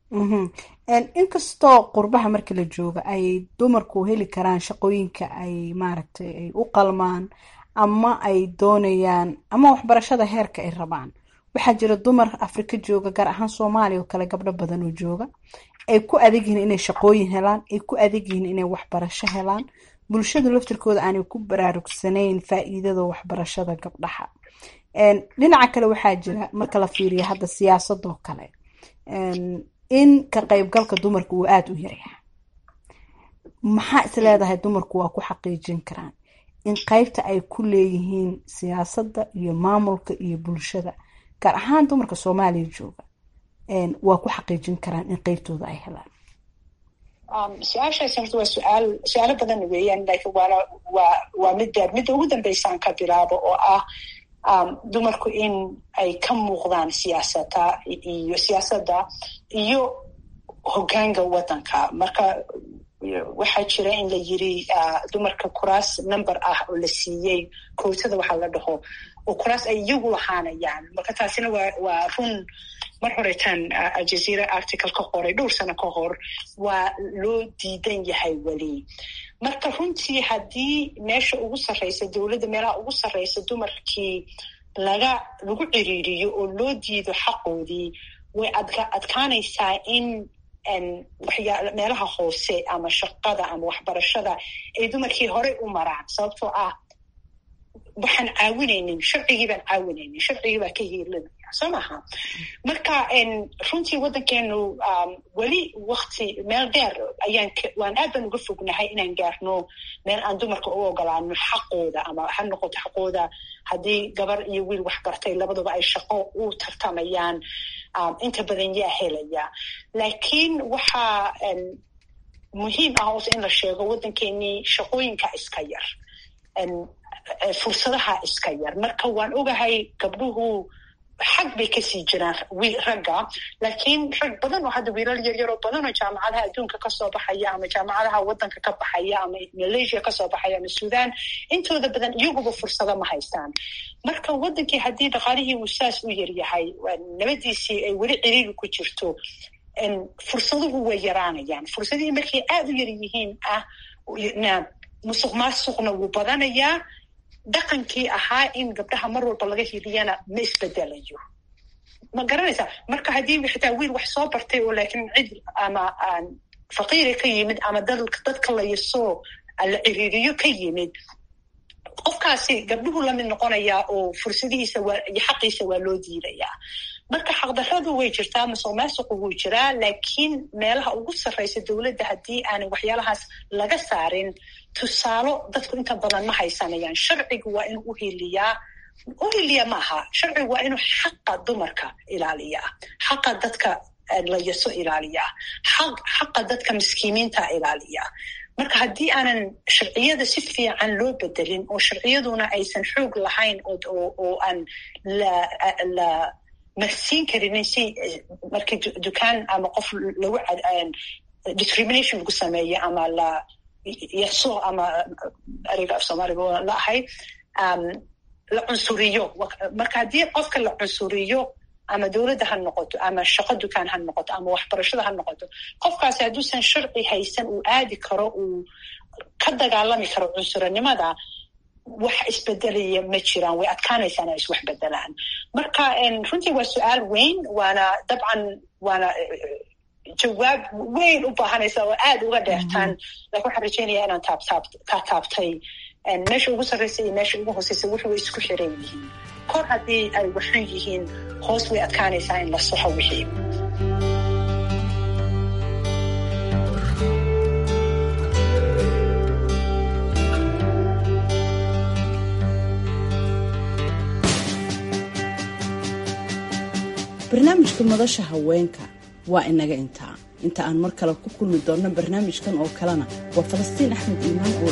inkastoo qurbaha marka la jooga ay dumarku heli karaan shaqooyinka ay maaragtay ay u qalmaan ama ay doonayaan ama waxbarashada heerka ay rabaan, waxaa jira dumar Afrika jooga, gaar ahaan Soomaaliya oo kale gabdho badan oo jooga, ay ku adag yihiin inay shaqooyin helaan, ay ku adag yihiin inay waxbarasho helaan. bulshadu laftirkooda aanay ku baraarugsanayn faa'iidada waxbarashada gabdhaha. dhinaca kale waxaa jira marka la fiiriyo hadda siyaasadoo kale in ka qaybgalka dumarka uu aada u yaryahay. maxaa is leedahay dumarku waa ku xaqiijin karaan in qaybta ay ku leeyihiin siyaasadda iyo maamulka iyo bulshada, gaar ahaan dumarka Soomaaliya jooga, waa ku xaqiijin karaan in qaybtooda ay helaan? su-aashaasi horta waa su-aalo badan weeyaan, laakiin waa midda ugu dambeysaan ka bilaabo oo ah dumarku in ay ka muuqdaan siyaasadda iyo hoggaanka waddanka. marka waxaa jira in la yiri dumarka kuraas number ah oo la siiyey kootada waxaa la dhaho, oo kuraas ay iyagu lahaanayaan. marka taasina waa run. mar horeetaan aljazeera article ka qoray dhowr sano ka hor, waa loo diidan yahay weli. marka runtii haddii meesha ugu sarreysa dowladda, meelaha ugu sarreysa dumarkii lagu ciriiriyo oo loo diido xaqoodii, way adkaanaysaa in meelaha hoose ama shaqada ama waxbarashada ay dumarkii horey u maraan, sababtoo ah waxaan caawinaynin, sharcigii baan caawinaynin, sharcigii baa ka hiilinaya, soo maha. marka runtii waddankeenu weli meel dheer waan aad baan uga fognahay inaan gaarno meel aan dumarka u ogolaano xaqooda, ama ha noqoto xaqooda haddii gabar iyo wiil wax bartay labaduba ay shaqo u tartamayaan, inta badan yaa helaya. laakiin waxaa muhiim ah hoose in la sheego waddankeenii shaqooyinka iska yar, fursadaha iska yar. marka waan ogahay gabdhuhu xag bay kasii jiraan ragga, laakiin rag badan oo hadda wiilal yaryaroo badan oo jaamacadaha adduunka kasoo baxaya ama jaamacadaha waddanka ka baxaya ama Malaysia kasoo baxaya ama Sudan, intooda badan iyaguba fursado ma haystaan. marka waddankii haddii dhaqaalihii uu saas u yaryahay, nabadiisii ay weli ciriiri ku jirto, fursaduhu way yaraanayaan. fursadihii markay aada u yar yihiin musuq maasuqna wuu badanayaa. dhaqankii ahaa in gabdhaha mar walba laga hiliyana ma isbedelayo, ma garanaysaa. marka haddii xitaa wiil wax soo bartay oo laakiin cid ama faqiira ka yimid ama dadka la yasoo la ciriiriyo ka yimid, qofkaasi gabdhuhu lamid noqonayaa oo fursadihiisa iyo xaqiisa waa loo diidayaa. marka xaqdarradu way jirtaa, musuq maasuqu wuu jiraa, laakiin meelaha ugu sarreysa dowladda haddii aanay waxyaalahaas laga saarin, tusaalo dadku inta badan ma haysanayaan. sharcigu waa inuu uhiliyaa maaha, sharcigu waa inuu xaqa dumarka ilaaliyaa, xaqa dadka la yaso ilaaliyaa, xaqa dadka miskiimiinta ilaaliyaa. marka haddii aanan sharciyada si fiican loo bedelin, oo sharciyaduna aysan xoog lahayn oo aan la marsiin karinin, si markii dukaan ama qof lagu discrimination lagu sameeyo ama la yaso, ama ereyga af soomaaliga la ahay, la cunsuriyo. marka haddii qofka la cunsuriyo, ama dowladda ha noqoto, ama shaqo dukaan ha noqoto, ama waxbarashada ha noqoto, qofkaasi hadduusan sharci haysan uu aadi karo, uu ka ka dagaalami karo cunsuranimada wax isbedelaya ma jiraan, way adkaanaysaa inay iswax bedelaan. Marka runtii waa su-aal weyn, waana dabcan waana jawaab weyn u baahanaysa oo aad uga dheertaan, laakiin waxaan rajaynayaa inaan taabtay meesha ugu sarraysa iyo meesha ugu hooseysa wuxuu isku xiran yihiin. kor haddii ay waxan yihiin, hoos way adkaanaysaa in la soxo wixii. barnaamijka madasha haweenka waa inaga inta aan mar kale ku kulmi doonno barnaamijkan oo kalena waa Falastiin Axmed Iimaan oo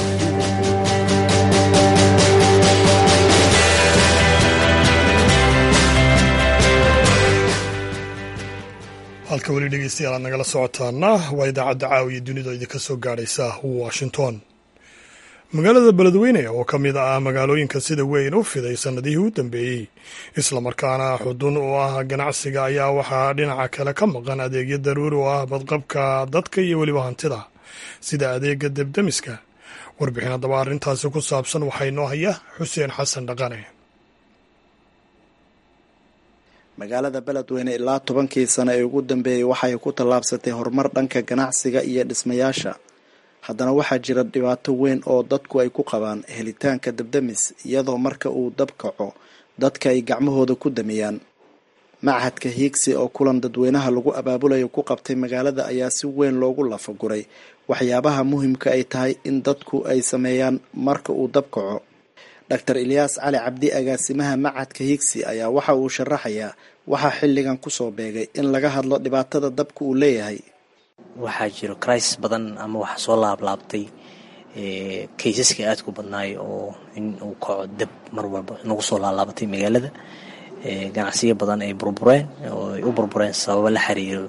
halka weli dhegeystayaal aad nagala socotaana waa idaacadda caawiya dunida idinka soo gaadhaysa Washington. magaalada beledweyne oo ka mid ah magaalooyinka sida weyn u fiday sannadihii u dambeeyey islamarkaana xudun u ah ganacsiga ayaa waxaa dhinaca kale ka maqan adeegyo daruuri u ah badqabka dadka iyo weliba hantida sida adeega debdemiska. warbixin haddaba arrintaasi ku saabsan waxaa inoo haya xuseen xasan dhaqane. magaalada beledweyne ilaa 10 sano ee ugu dambeeyey waxay ku tallaabsatay horumar dhanka ganacsiga iyo dhismayaasha. haddana waxaa jira dhibaato weyn oo dadku ay ku qabaan helitaanka debdemis, iyadoo marka uu dab kaco dadka ay gacmahooda ku damiyaan. machadka hiigsi oo kulan dadweynaha lagu abaabulayo ku qabtay magaalada ayaa si weyn loogu lafaguray waxyaabaha muhiimka ay tahay in dadku ay sameeyaan marka uu dab kaco. Dr. Ilyaas Cali Cabdi, agaasimaha machadka hiigsi, ayaa waxa uu sharaxayaa waxa xilligan kusoo beegay in laga hadlo dhibaatada dabka uu leeyahay. waxaa jiro crisis badan ama waxa soo laablaabtay kaysaska aad ku badnaay oo in uu kaco dab mar walba nagu soo laalaabatay magaalada. ganacsiyo badan ay burbureen oo ay u burbureen sababo la xiriiro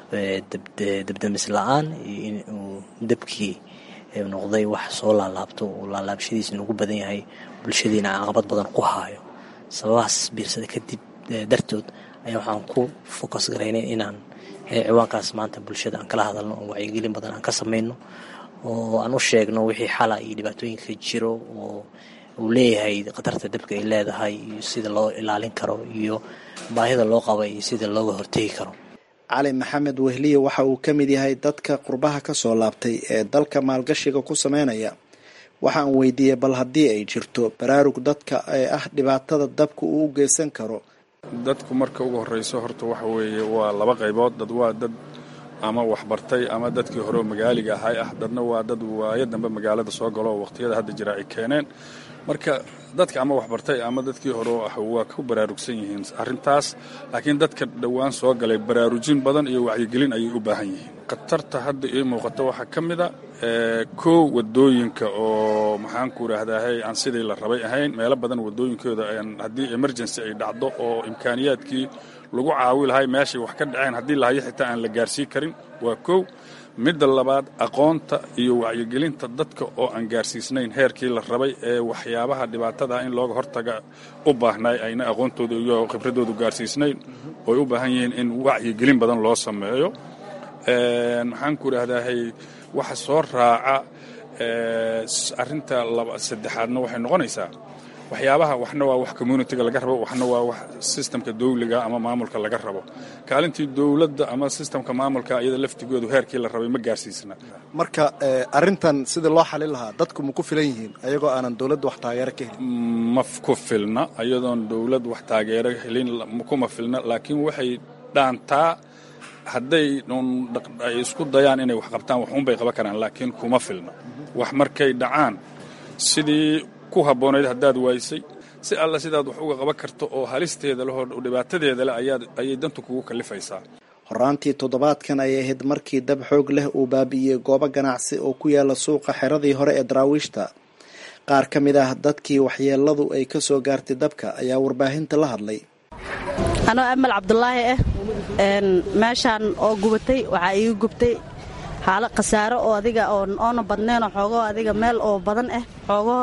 dabdamis la-aan iyo in uu dabkii noqday wax soo laalaabto oo laalaabashadiisa nagu badan yahay, bulshadiina caqabad badan ku haayo. sababahaas biirsada kadib dartood ayaa waxaan ku focus garaynay inaan ciwaankaas maanta bulshada aan kala hadalno oo wacyigelin badan aan ka samayno oo aan u sheegno wixii xala iyo dhibaatooyinka jiro oo uu leeyahay, khatarta dabka ay leedahay iyo sida loo ilaalin karo iyo baahida loo qabo iyo sida looga hortegi karo. Cali Maxamed Wehliye waxa uu ka mid yahay dadka qurbaha ka soo laabtay ee dalka maalgashiga ku sameynaya. waxaan weydiiyey bal haddii ay jirto baraarug dadka ee ah dhibaatada dabka uu u geysan karo. dadku marka ugu horeyso horta waxa weeye waa laba qaybood. dad waa dad ama waxbartay ama dadkii hore magaaliga ahay dadna waa dad waayo dambe magaalada soo galo waqtiyada hadda jira ay keeneen. marka dadka ama waxbartay ama dadkii hore waa ku baraarugsan yihiin arrintaas, laakiin dadka dhawaan soo galay baraarujin badan iyo wacyigelin ayay u baahan yihiin. khatarta hadda ii muuqata waxaa ka mid a kow wadooyinka oo maxaan ku idhaahdaa aan sidii la rabay ahayn. meelo badan wadooyinkooda haddii emergency ay dhacdo oo imkaaniyaadkii lagu caawi lahay meeshay wax ka dhaceen haddii lahayo xitaa aan la gaarsii karin waa kow. midda labaad, aqoonta iyo wacyigelinta dadka oo aan gaarsiisnayn heerkii la rabay ee waxyaabaha dhibaatada in looga hortaga u baahnay ayna aqoontooda iyo khibradoodu gaarsiisnayn oo ay u baahan yihiin in wacyigelin badan loo sameeyo. maxaan ku idhaahdaa waxa soo raaca arrinta saddexaadna waxay noqonaysaa waxyaabaha waxna waa wax communityga laga rabo, waxna waa wax systemka dawliga ama maamulka laga rabo. kaalintii dawladda ama systemka maamulka iyada laftigoodu heerkii la rabay ma gaarsiisna. marka arrintan sida loo xalin lahaa dadku ma ku filan yihiin ayagoo aanan dawladda wax taageero ka helin? ma ku filna, ayadoon dawlad wax taageero helin kuma filna, laakiin waxay dhaantaa hadday ay isku dayaan inay wax qabtaan waxuunbay qaban karaan, laakiin kuma filna. wax markay dhacaan sidii ku habboonayd haddaad waysay si alla sidaad wax uga qaban karto oo halisteeda leh oo dhibaatadeeda leh ayay dantu kugu kallifaysaa. horaantii toddobaadkan ayay ahayd markii dab xoog leh uu baabi'iyey goobo ganacsi oo ku yaala suuqa xeradii hore ee daraawiishta. qaar ka mid ah dadkii waxyeeladu ay ka soo gaartay dabka ayaa warbaahinta la hadlay. anoo Amal Cabdulaahi meeshaan oo gubatay waxaa iiga gubtay xaalad khasaaro oo adiga oona badnayn oo xoogoo adiga meel oo badan xoogoo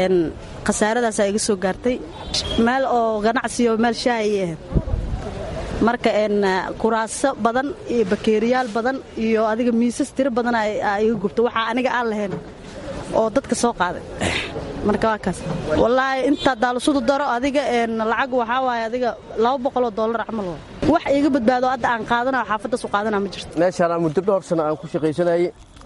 khasaaradaas iga soo gaartay. meel oo ganacsi oo meel shaahi marka kuraaso badan iyo bakeeriyaal badan iyo adiga miisas tiro badan aa iga gubta waxaa aniga aan lahayn oo dadka soo qaaday marka waa kaas wallaahi intaa daalisudu daro adiga lacag waxaa waaye adiga $200 camal waa wax iga badbaado hadda aan qaadana xaafaddaas u qaadana ma jirto meeshaan aan muddo dhowr sano aan ku shaqaysanayay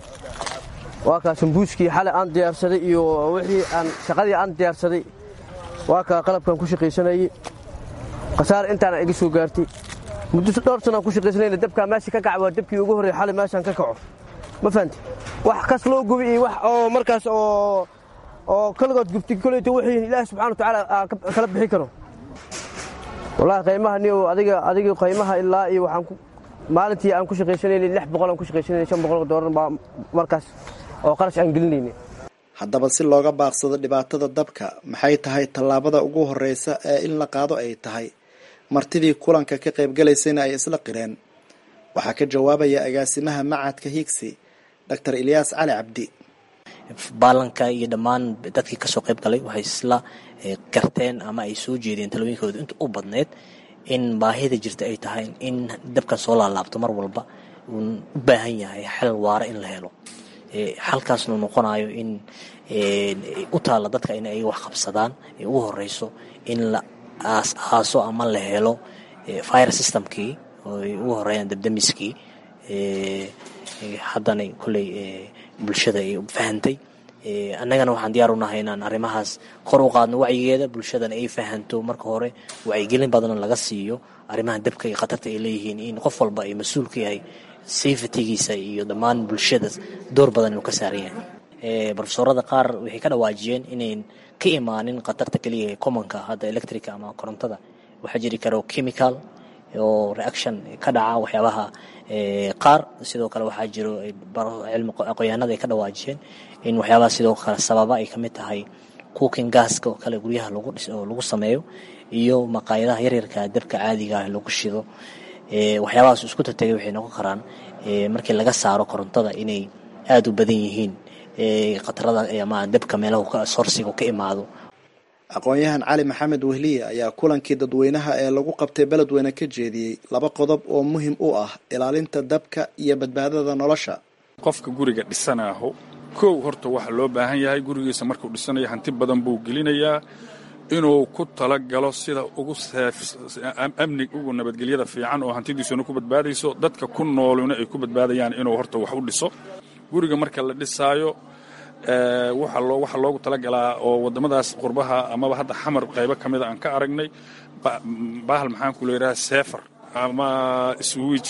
waa kaa sambuuskii xalay aan diyaarsaday iyo wixii aan shaqadii aan diyaarsaday waa kaa qalabkaan ku shaqaysanayay khasaar intaana iga soo gaartay muddo dhowr sano aan ku shaqaysanayna dabkaa meesha ka kaca waa dabkii ugu horreeyay xalay meeshaan ka kaco ma fahanti wax kas loo gubi iyo wax oo markaas oo kaligood gubtay kolayto wixii ilaahay subxaana wa tacaala kala bixi karo wallaahi qiimaha niyo adiga qiimaha ilaa iyo waxaan maalintii aan ku shaqaysanaynay $600 aan ku shaqaysanaynay $500 baa markaas oo qarash aan gelinaynay haddaba si looga baaqsado dhibaatada dabka maxay tahay tallaabada ugu horreysa ee in la qaado ay tahay martidii kulanka ka qaybgalaysayna ay isla qireen waxaa ka jawaabaya agaasimaha macadka higsi Dr. Ilyas Cali Cabdi baalanka iyo dhammaan dadkii ka soo qayb galay waxay isla garteen ama ay soo jeedeen talooyinkooda inta u badneed in baahida jirta ay tahay in dabka soo laalaabto mar walba uu u baahan yahay xal waara in la helo halkaasna noqonayo in u taala dadka in ay wax qabsadaan ugu horeyso in la aaso ama la helo fire systemkii oo ugu horeeyaan dabdamiskii haddana kulley bulshada ay fahantay annagana waxaan diyaar u nahay inaan arrimahaas kor u qaadno wacyigeeda bulshadana ay fahanto marka hore wacyigelin badan laga siiyo arrimaha dabka iyo khatarta ay leeyihiin in qof walba ay mas-uul ka yahay safetygiisa iyo dhammaan bulshada door badan inuu ka saaran yahay profesorada qaar waxay ka dhawaajiyeen inayn ka imaanin khatarta keliya ee commonka hadda electric ama korontada waxaa jiri karo chemical oo reaction ka dhaca waxyaabaha qaar sidoo kale waxaa jiro cilmi aqoonyahanada ay ka dhawaajiyeen in waxyaabaha sidoo kale sababa ay ka mid tahay cooking gaska oo kale guryaha lagu sameeyo iyo maqaayadaha yaryarka dabka caadiga ah lagu shido waxyaabahaas isku tatagay waxay noqon karaan markii laga saaro korontada inay aad u badan yihiin khatarada ama dabka meelaha sourciga ka imaado aqoon-yahan Cali Maxamed Wehliye ayaa kulankii dadweynaha ee lagu qabtay Beledweyne ka jeediyey 2 qodob oo muhiim u ah ilaalinta dabka iyo badbaadada nolosha qofka guriga dhisanayo koow horta waxa loo baahan yahay gurigiisa markuu dhisanayo hanti badan buu gelinayaa inuu ku talagalo sida ugu amni ugu nabadgelyada fiican oo hantidiisuna ku badbaadayso dadka ku nooluna ay ku badbaadayaan inuu horta wax u dhiso guriga marka la dhisaayo waxa loogu talagalaa oo wadamadaas qurbaha amaba hadda xamar qaybo ka mida aan ka aragnay bahal maxaan ku leeyahay sefer ama switch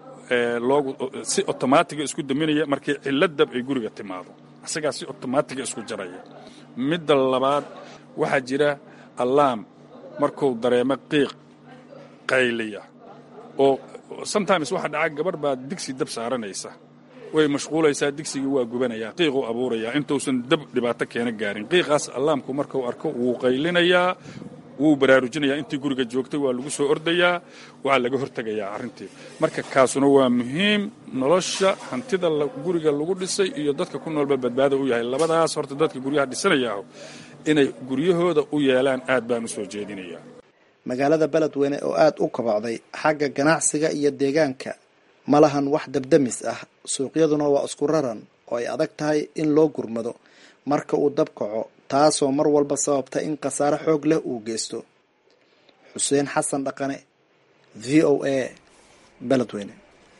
si automatic isku daminaya markii ciladab ay guriga timaado asagaa si automatic isku jaraya midda labaad waxaa jira alarm markuu dareemo qiiq qayliya oo sometimes waxa dhaca gabar baa digsi dab saaranaysa way mashquulaysaa digsigii waa gubanayaa qiiquu abuurayaa intuusan dab dhibaato keena gaarin qiiqaas alarmku markuu arko wuu qaylinayaa wuu baraarujinayaa intii guriga joogtay waa lagu soo ordayaa waxaa laga hortegayaa arrintii marka kaasuna waa muhiim nolosha hantida guriga lagu dhisay iyo dadka ku noolba badbaado u yahay labadaas horta dadka guryaha dhisanayaaho inay guryahooda u yeelaan aad baan u soo jeedinayaa magaalada Beledweyne oo aad u kabacday xagga ganacsiga iyo deegaanka malahan wax dabdamis ah suuqyaduna waa isku raran oo ay adag tahay in loo gurmado marka uu dab kaco taasoo mar walba sababta in khasaare xoog leh uu geysto Xuseen Xasan Dhaqane VOA Beledweyne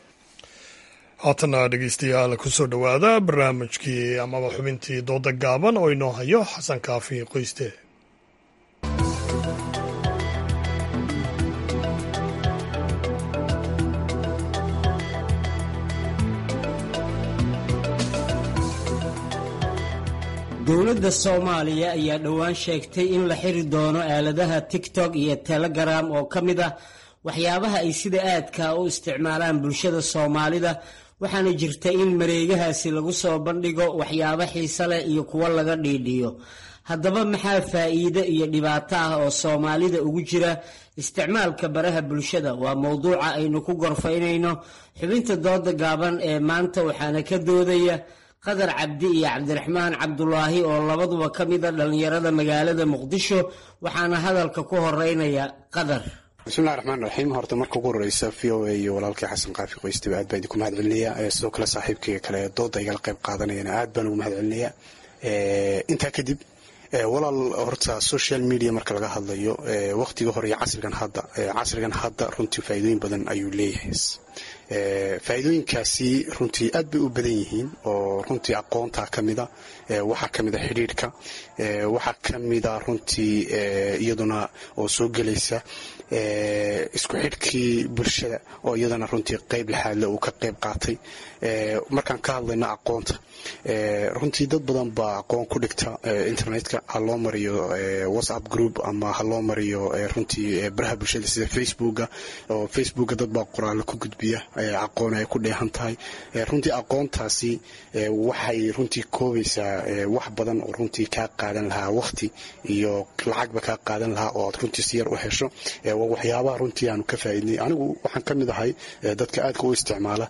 haatana dhegeystayaal ku soo dhawaada barnaamijkii amaba xubintii dooda gaaban oo inoo hayo Xasan Kaafi Qoyste dowladda Soomaaliya ayaa dhowaan sheegtay in la xiri doono aaladaha TikTok iyo Telegram oo ka mid ah waxyaabaha ay sida aadka u isticmaalaan bulshada Soomaalida waxaana jirta in mareegahaasi lagu soo bandhigo waxyaabo xiiso leh iyo kuwa laga dhiidhiyo haddaba maxaa faa'iido iyo dhibaato ah oo Soomaalida ugu jira isticmaalka baraha bulshada waa mowduuca aynu ku gorfaynayno xubinta dooda gaaban ee maanta waxaana ka doodaya Qadar Cabdi iyo Cabdiraxmaan Cabdulaahi oo labaduba ka mid ah dhalinyarada magaalada Muqdisho waxaana hadalka ku horeynaya Qadar bismillahi raxmaan raxiim. horta marka ugu horeysa v o a iyo walaalkii xasan qaafi qoystiba aad baan idinku mahad celinayaa. sidoo kale saaxiibkayga kale dooda igala qayb qaadanayana aad baan ugu mahad celinayaa. intaa kadib walaal horta social media marka laga hadlayo waqtiga hore iyo casrigan hadda runtii faa'iidooyin badan ayuu leeyahay. faa'iidooyinkaasi runtii aad bay u badan yihiin oo runtii aqoonta kamida waxaa kamida xidhiidhka waxaa kamida runtii iyaduna oo soo gelaysa isku xidhkii bulshada oo iyadana runtii qayb lixaadle uu ka qayb qaatay. markaan ka hadlayno aqoonta runtii dad badan baa aqoon ku dhigta internetka ha loo mariyo whatsapp group ama ha loo mariyo runtii baraha bulshada sida facebooka oo facebooka dad baa qoraalo ku gudbiya aqoon ay ku dheehan tahay. runtii aqoontaasi waxay runtii koobaysaa wax badan oo runtii kaa qaadan lahaa waqti iyo lacagba kaa qaadan lahaa oo aad runtii si yar u hesho. waa waxyaabaha runtii aanu ka faa'iidnay. anigu waxaan ka mid ahay dadka aadka u isticmaala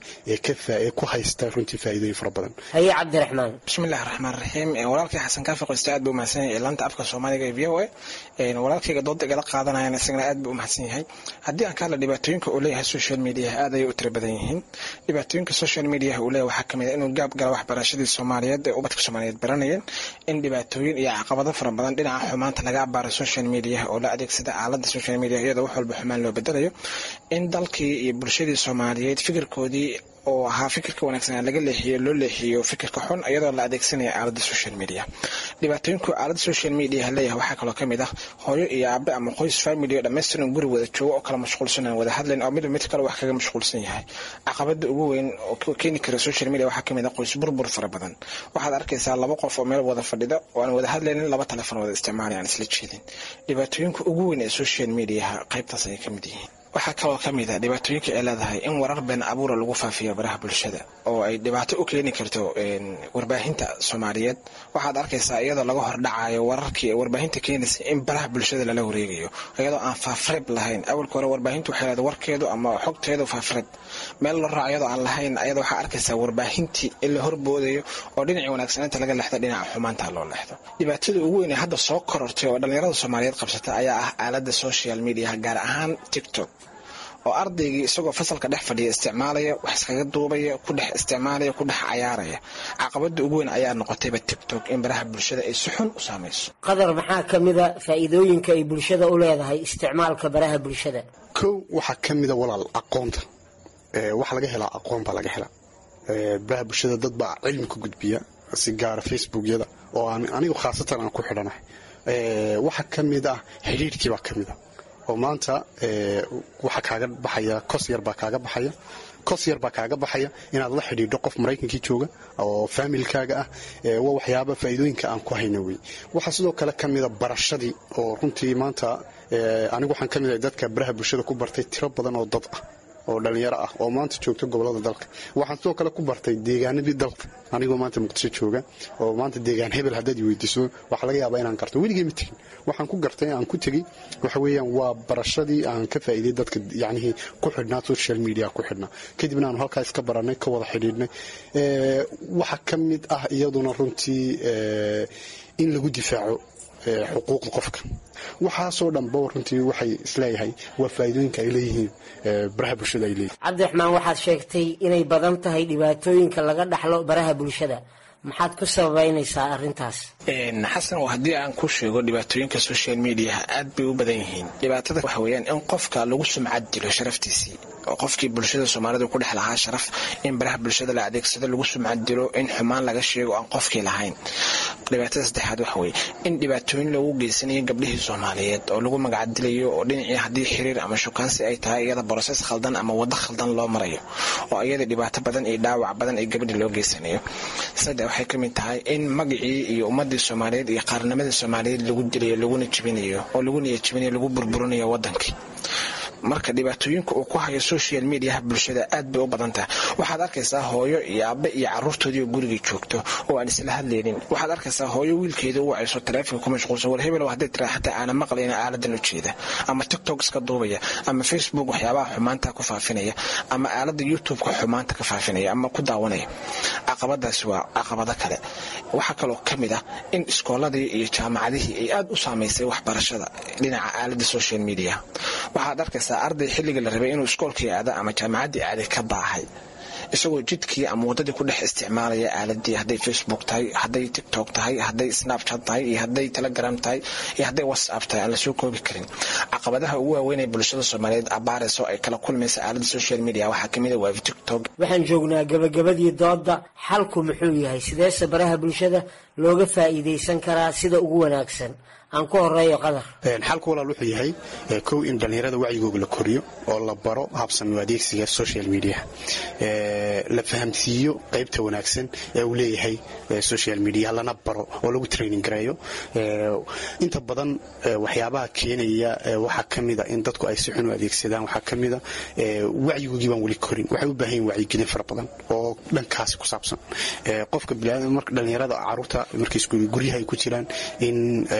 ee ku haysta runtii faa'iidooyin fara badan. haye cabdiraxmaan. bismillahi raxmaan raxiim. walaalkii xasan kaafi qoysta aad buu mahadsan yahay laanta afka soomaaliga ee v o a. walaalkayga dooda igala qaadanayana isagana aad buu u mahadsan yahay. haddii aan ka hadla dhibaatooyinka uu leeyahay social media aad ayay u tiro badan yihiin. dhibaatooyinka social media uu leeyahay waxaa kamid ah inuu gaab gala waxbarashadii soomaaliyeed ee ubadka soomaaliyeed baranayeen, in dhibaatooyin iyo caqabado fara badan dhinaca xumaanta laga abaaro social media oo la adeegsada aalada social media iyadoo wax walba xumaan loo bedelayo, in dalkii iyo bulshadii soomaaliyeed fikirkoodii oo ahaa fikirka wanaagsan laga loo leexiyo fikirka xun iyadoo la adeegsanaya aalada social media. dhibaatooyinku aalada social media leeyahay waxaa kaloo kamid ah hooyo iyo aabe ama qoys family oo dhammaystiran guri wada joogo oo kala mashquulsan wada hadlayn oo mid kale wax kaga mashquulsan yahay. caqabada ugu weyn oo keeni kara social media waxaa kamid ah qoys burbur fara badan. waxaad arkaysaa laba qof oo meel wada fadhida oo aan wada hadlaynin, laba telefoon wada isticmaalayaan isla jeedin. dhibaatooyinka ugu weyn ee social media qaybtaas ay kamid yihiin. waxaa kaloo kamid ah dhibaatooyinka ay leedahay in warar been abuura lagu faafiyo baraha bulshada oo ay dhibaato u keeni karto warbaahinta soomaaliyeed. waxaad arkaysaa iyadoo laga hordhacayo wararkii warbaahinta keenaysa in baraha bulshada lala wareegayo iyadoo aan faafreeb lahayn. awalka hore warbaahintu waxay leedahay warkeedu ama xogteedu faafreeb meel la raaco iyadoo aan lahayn. ayadoo waxaa arkaysaa warbaahintii in la horboodayo oo dhinacii wanaagsanaanta laga leexdo dhinaca xumaanta loo leexdo. dhibaatada ugu weyn ee hadda soo korortay oo dhallinyarada soomaaliyeed qabsata ayaa ah aalada social media gaar ahaan TikTok oo ardaygii isagoo fasalka dhex fadhiya isticmaalaya, wax iskaga duubaya, ku dhex isticmaalaya, ku dhex cayaaraya. caqabada ugu weyn ayaa noqotayba TikTok in baraha bulshada ay si xun u saamayso. qadar maxaa kamida faa'iidooyinka ay bulshada u leedahay isticmaalka baraha bulshada? kow waxaa kamida walaal aqoonta. waxa laga helaa aqoon baa laga helaa. baraha bulshada dad baa cilmi ku gudbiya si gaara facebookyada oo anigu khaasatan aan ku xidhanahay. waxa kamid ah xidhiidhkii baa kamid ah oo maanta waxa kaaga baxaya kos yar baa kaaga baxaya inaad la xidhiidho qof maraykankii jooga oo faamilkaaga ah. waa waxyaaba faa'iidooyinka aan ku hayna wey. waxaa sidoo kale kamida barashadii oo runtii maanta anigu waxaan kamid ahay dadka baraha bulshada ku bartay tiro badan oo dad ah oo dhalinyaro ah oo maanta joogta gobolada dalka. waxaan sidoo kale ku bartay deegaanadii dalka anigoo maanta muqdisho jooga oo maanta deegaan hebel haddaad i weydiiso waxaa laga yaabaa inaan garto weligay ma tegin. waxaan ku gartay aan ku tegey waxa weeyaan waa barashadii aan ka faa'iiday dadka yacnihii ku xidhnaa social media ku xidhnaa kadibna aanu halkaa iska barannay ka wada xidhiidhnay. waxa ka mid ah iyaduna runtii in lagu difaaco xuquuqda qofka. waxaasoo dhanba runtii waxay isleeyahay waa faa'iidooyinka ay leeyihiin baraha bulshada ay leeyihiin. cabdiraxmaan waxaad sheegtay inay badan tahay dhibaatooyinka laga dhaxlo baraha bulshada, maxaad ku sababaynaysaa arrintaas? xasan, haddii aan ku sheego dhibaatooyinka social media aad bay u badan yihiin. dhibaatada waxa weeyaan in qofka lagu sumcad dilo sharaftiisii oo qofkii bulshada Soomaalidu ku dhex lahaa sharaf in baraha bulshada la adeegsado lagu sumcad dilo, in xumaan laga sheego aan qofkii lahayn. dhibaatada saddexaad waxa weeye in dhibaatooyin lagu geysanayo gabdhihii Soomaaliyeed oo lagu magac dilayo oo dhinacii haddii xiriir ama shukaansi ay tahay iyada process khaldan ama wada khaldan loo marayo oo iyada dhibaato badan iyo dhaawac badan ay gabdhi loo geysanayo. saddex waxay ka mid tahay in magacii iyo ummadii Soomaaliyeed iyo qarannimadii Soomaaliyeed lagu dilayo laguna jibinayo oo lagu niyad-jibinayo lagu burburinayo wadankii. marka dhibaatooyinka uu ku hayo social media bulshada aad bay u badan tahay. waxaad arkaysaa hooyo iyo aabe iyo carruurtoodii guriga joogto oo aan isla hadlaynin. waxaad arkaysaa hooyo wiilkeeda u wacayso taleefanka ku mashquulsan, war hebel hadday tiraa xataa aana maqlayna aaladan u jeeda, ama TikTok iska duubaya, ama Facebook waxyaabaha xumaanta ku faafinaya, ama aalada YouTube-ka xumaanta ka faafinaya ama ku daawanaya. caqabadaasi waa caqabado kale. waxaa kaloo ka mid ah in iskooladii iyo jaamacadihii ay aad u saamaysay waxbarashada dhinaca aalada social media waxaad arkaysaa arday xilliga la rabay inuu iskoolkii aada ama jaamacaddii aaday ka baahay isagoo jidkii ama waddadii ku dhex isticmaalaya aaladii hadday Facebook tahay, hadday TikTok tahay, hadday Snapchat tahay, iyo hadday Telegram tahay, iyo hadday WhatsApp tahay aan la soo koobi karin. caqabadaha ugu waaweyn ee bulshada Soomaaliyeed abaarayso ay kala kulmaysa aalada social media waxaa kamid ah waa TikTok. waxaan joognaa gabagabadii dooda, xalku muxuu yahay? sidee baraha bulshada looga faa'iideysan karaa sida ugu wanaagsan? aan ku horeeyo Qadar. xalku walaal wuxuu yahay kow in dhalinyarada wacyigooda la koriyo oo la baro habsami u adeegsiga social media, la fahamsiiyo qaybta wanaagsan ee uu leeyahay social media, lana baro oo lagu training gareeyo. inta badan waxyaabaha keenaya waxaa kamida in dadku ay si xun u adeegsadaan, waxaa kamida wacyigoodii baan weli korin. waxay u baahan yihiin wacyigelin fara badan oo dhankaasi ku saabsan. qofka bini'aadamka marka dhalinyarada caruurta markay guryaha ay ku jiraan in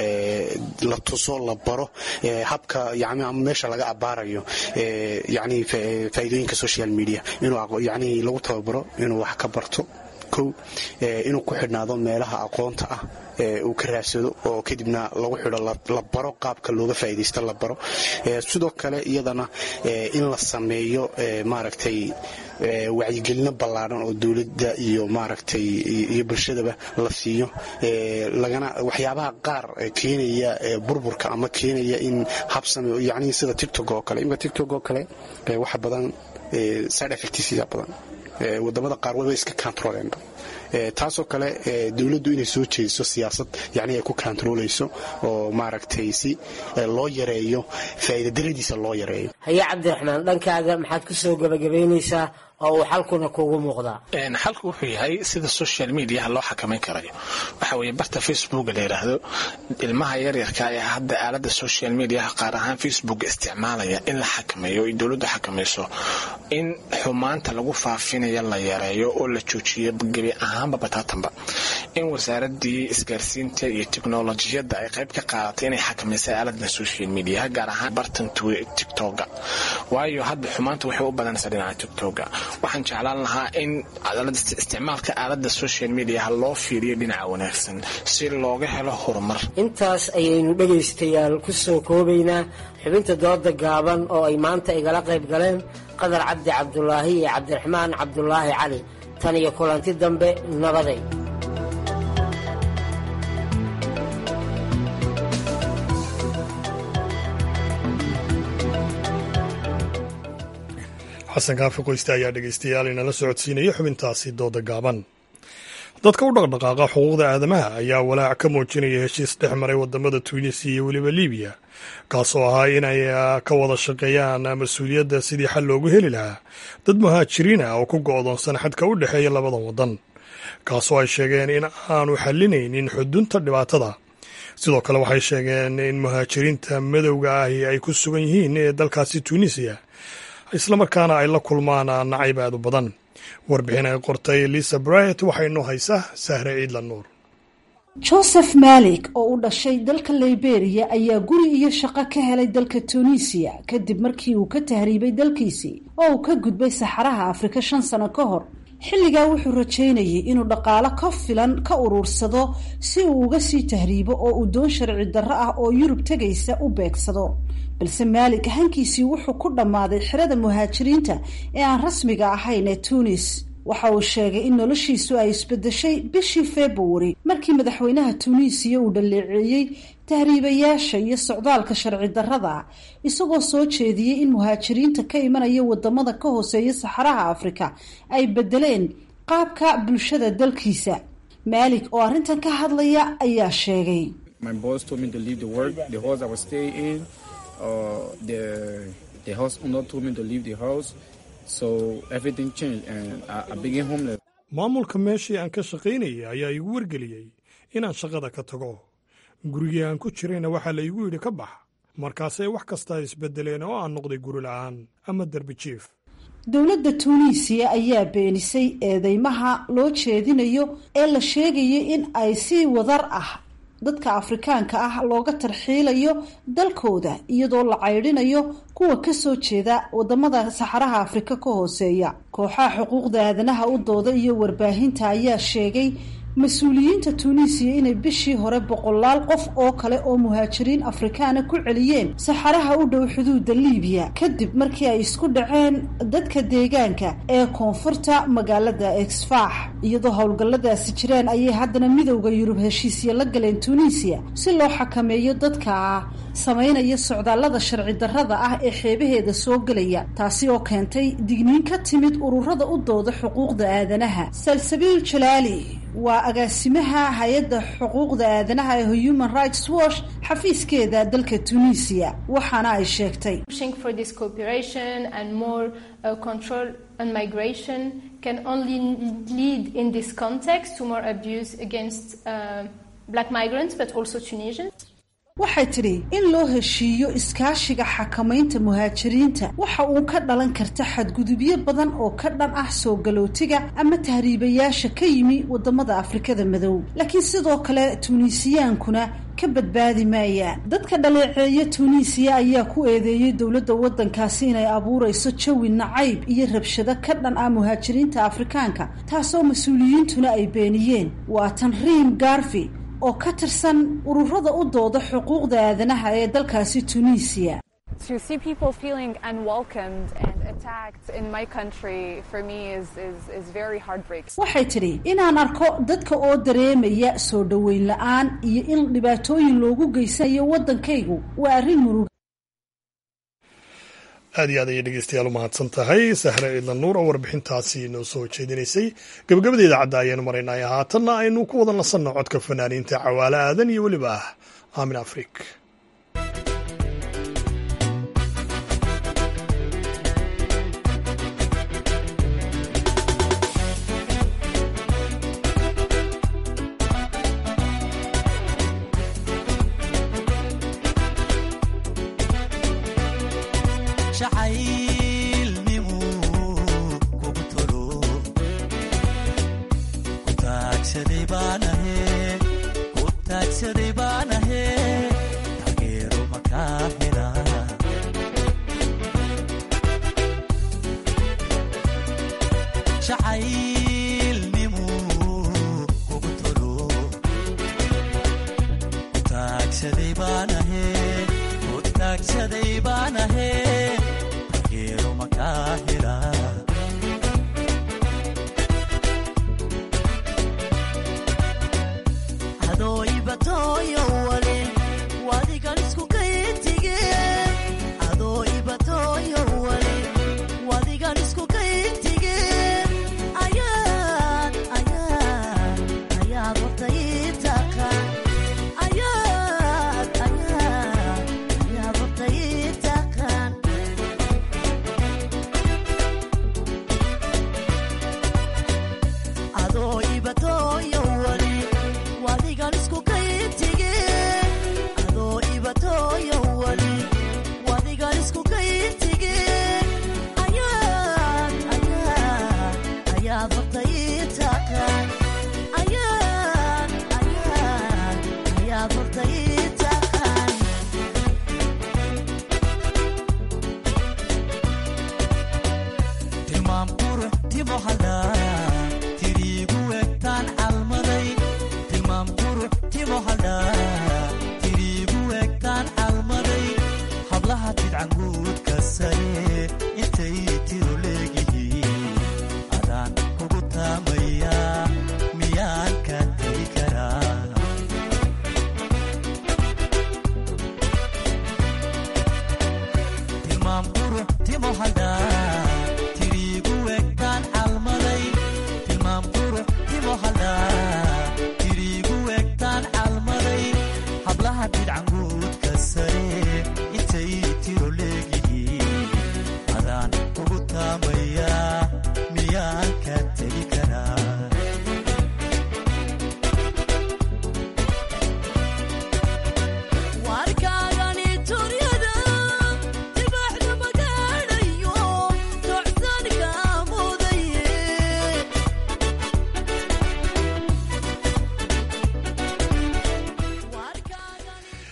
la tuso la baro habka yani meesha laga abaarayo yani faa'iidooyinka social media, inuu yani lagu tababaro inuu wax ka barto kow, inuu ku xidhnaado meelaha aqoonta ah uu ka raadsado oo kadibna lagu xidho la baro qaabka looga faa'iideysto la baro. sidoo kale iyadana in la sameeyo maaragtay wacyigelino ballaaran oo dawladda iyo maaragtay iyo bulshadaba la siiyo, lagana waxyaabaha qaar keenaya burburka ama keenaya in habsami yani sida TikTok oo kale. imka TikTok oo kale waxa badan side effects badan, wadamada qaar way iska controleen. taasoo kale dawladdu inay soo jeediso siyaasad yani ay ku controlayso oo maaragtay si loo yareeyo faa'iido daradiisa loo yareeyo. Haya Cabdiraxmaan, dhankaaga maxaad ku soo gabagabeynaysaa oo uu xalkuna kuugu muuqdaa? xalku wuxuu yahay sida social media loo xakameyn karayo. waxa weeye barta Facebook la yiraahdo, ilmaha yaryarka ee hadda aalada social media qaar ahaan Facebook isticmaalaya in la xakameeyo, in dawladdu xakameyso, in xumaanta lagu faafinayo la yareeyo oo la joojiyo gabi ahaanba bataatanba, in wasaaradii isgaarsiinta iyo tiknoolajiyadda ay qayb ka qaadatay inay xakameyso aalada social media gaar ahaan bartan TikTok, waayo hadda xumaanta waxay u badanaysaa dhinaca TikTok. waxaan jeclaan lahaa in isticmaalka aalada social media loo fiiriyo dhinaca wanaagsan si looga helo horumar. intaas ayaynu dhegaystayaal ku soo koobaynaa xubinta dooda gaaban oo ay maanta igala qayb galeen Qadar Cabdi Cabdulaahi iyo Cabdiraxmaan Cabdulaahi Cali. tan iyo kulanti dambe, nabaday. xasan kaafi qoyste ayaa dhegaystayaal inala socodsiinaya xubintaasi dooda gaaban. dadka u dhaqdhaqaaqa xuquuqda aadamaha ayaa walaac ka muujinaya heshiis dhex maray wadamada Tuunisiya iyo weliba Liibiya, kaasoo ahaa inay ka wada shaqeeyaan mas-uuliyadda sidii xal loogu heli lahaa dad muhaajiriin ah oo ku go'doonsan xadka u dhexeeya labadan waddan, kaasoo ay sheegeen in aanu xalinaynin xudunta dhibaatada. sidoo kale waxay sheegeen in muhaajiriinta madowga ahi ay ku sugan yihiin ee dalkaasi Tuunisiya, islamarkaana ay la kulmaan nacayb aad u badan. warbixin ay qortay Lisa Bryant waxay noo haysaa Sahre Ciidla Nuur. Joseph Malik oo u dhashay dalka Liberia ayaa guri iyo shaqo ka helay dalka Tunisia kadib markii uu ka tahriibay dalkiisii oo uu ka gudbay saxaraha Afrika 5 sano ka hor. xilligaa wuxuu rajaynayay inuu dhaqaale ka filan ka urursado si uu uga sii tahriibo oo uu doon sharci darro ah oo Yurub tagaysa u beegsado. balse Malik hankiisii wuxuu ku dhammaaday xirada muhaajiriinta ee aan rasmiga ahayn ee Tunis. waxa uu sheegay in noloshiisu ay isbedeshay bishii February markii madaxweynaha Tunisia uu dhaleeceeyay tahriibayaasha iyo socdaalka sharci darrada, isagoo soo jeediyay in muhaajiriinta ka imanaya wadamada ka hooseeya saxaraha Afrika ay bedeleen qaabka bulshada dalkiisa. Malik oo arrintan ka hadlaya ayaa sheegay, My boss told me to leave the work, the house I was staying in, the house owner told me to leave the house. So everything changed and I became homeless. maamulka meeshii aan ka shaqaynayay ayaa igu wargeliyey inaan shaqada ka tago. gurigii aan ku jirayna waxaa la igu yidhi ka bax. markaasay wax kasta isbedeleen oo aan noqday guri la'aan ama derbi jiif. dowladda Tunisia ayaa beenisay eedeymaha loo jeedinayo ee la sheegayay in ay si wadar ah dadka Afrikaanka ah looga tarxiilayo dalkooda iyadoo la caydhinayo kuwa ka soo jeeda wadamada saxaraha Afrika ka hooseeya. kooxaha xuquuqda aadanaha u dooda iyo warbaahinta ayaa sheegay mas-uuliyiinta tuuniisiya inay bishii hore 100 qof oo kale oo muhaajiriin afrikaana ku celiyeen saxaraha u dhow xuduudda liibiya kadib markii ay isku dhaceen dadka deegaanka ee koonfurta magaalada Exfaax. iyadoo howlgalladaasi jireen ayay haddana midowda Yurub heshiisyo la galeen tuuniisiya si loo xakameeyo dadka samaynaya socdaallada sharci darrada ah ee xeebaheeda soo galaya, taasi oo keentay digniin ka timid ururada u dooda xuquuqda aadanaha. Salsabiil Jalaali waa agaasimaha hay-adda xuquuqda aadanaha ee Human Rights Watch xafiiskeeda dalka Tunisia, waxaana ay sheegtay for this cooperation and more control on migration can only lead in this context to more abuse against black migrants but also Tunisians. waxay tidhi in loo heshiiyo iskaashiga xakamaynta muhaajiriinta waxa uu ka dhalan karta xadgudubyo badan oo ka dhan ah soo galootiga ama tahriibayaasha ka yimi wadamada Afrikada Madow, laakiin sidoo kale Tunisiyaankuna ka badbaadi maayaan. dadka dhaleeceeya Tunisiya ayaa ku eedeeyay dowladda wadankaasi inay abuurayso jawi nacayb iyo rabshado ka dhan ah muhaajiriinta Afrikaanka, taasoo mas-uuliyiintuna ay beeniyeen. waa tan Reem Garfi oo ka tirsan ururada u dooda xuquuqda aadanaha ee dalkaasi Tunisia. To see people feeling unwelcomed and attacked in my country for me is very heartbreaking. waxay tidhi inaan arko dadka oo dareemaya soo dhaweyn la'aan iyo in dhibaatooyin loogu geysanayo wadankaygu waa arrin murug. aad iyo aad ayay dhegeystayaal u mahadsan tahay Sahra Ciidla Nuur oo warbixintaasi inoo soo jeedinaysay. gabagabada idaacadda ayaanu maraynay, haatanna aynu ku wada nasanno codka fanaaniinta Cawaale Aadan iyo weliba Aamin Afriik.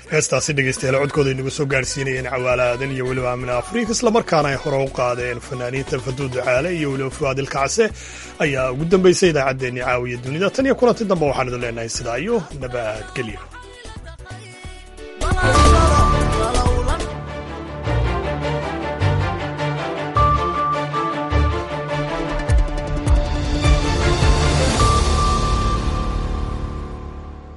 heestaasi dhegeystayaal codkooda inagu soo gaarsiinayeen Cawaale Aadan iyo weliba Aamin Afrika islamarkaana ay hore u qaadeen fanaaniinta Faduud Ducaale iyo weliba Fuaad Ilkacse ayaa ugu dambeysay idaacaddeenii Caawiya Dunida tan iyo kulanti dambe waxaan idin leenahay sidaa iyo nabadgelyo.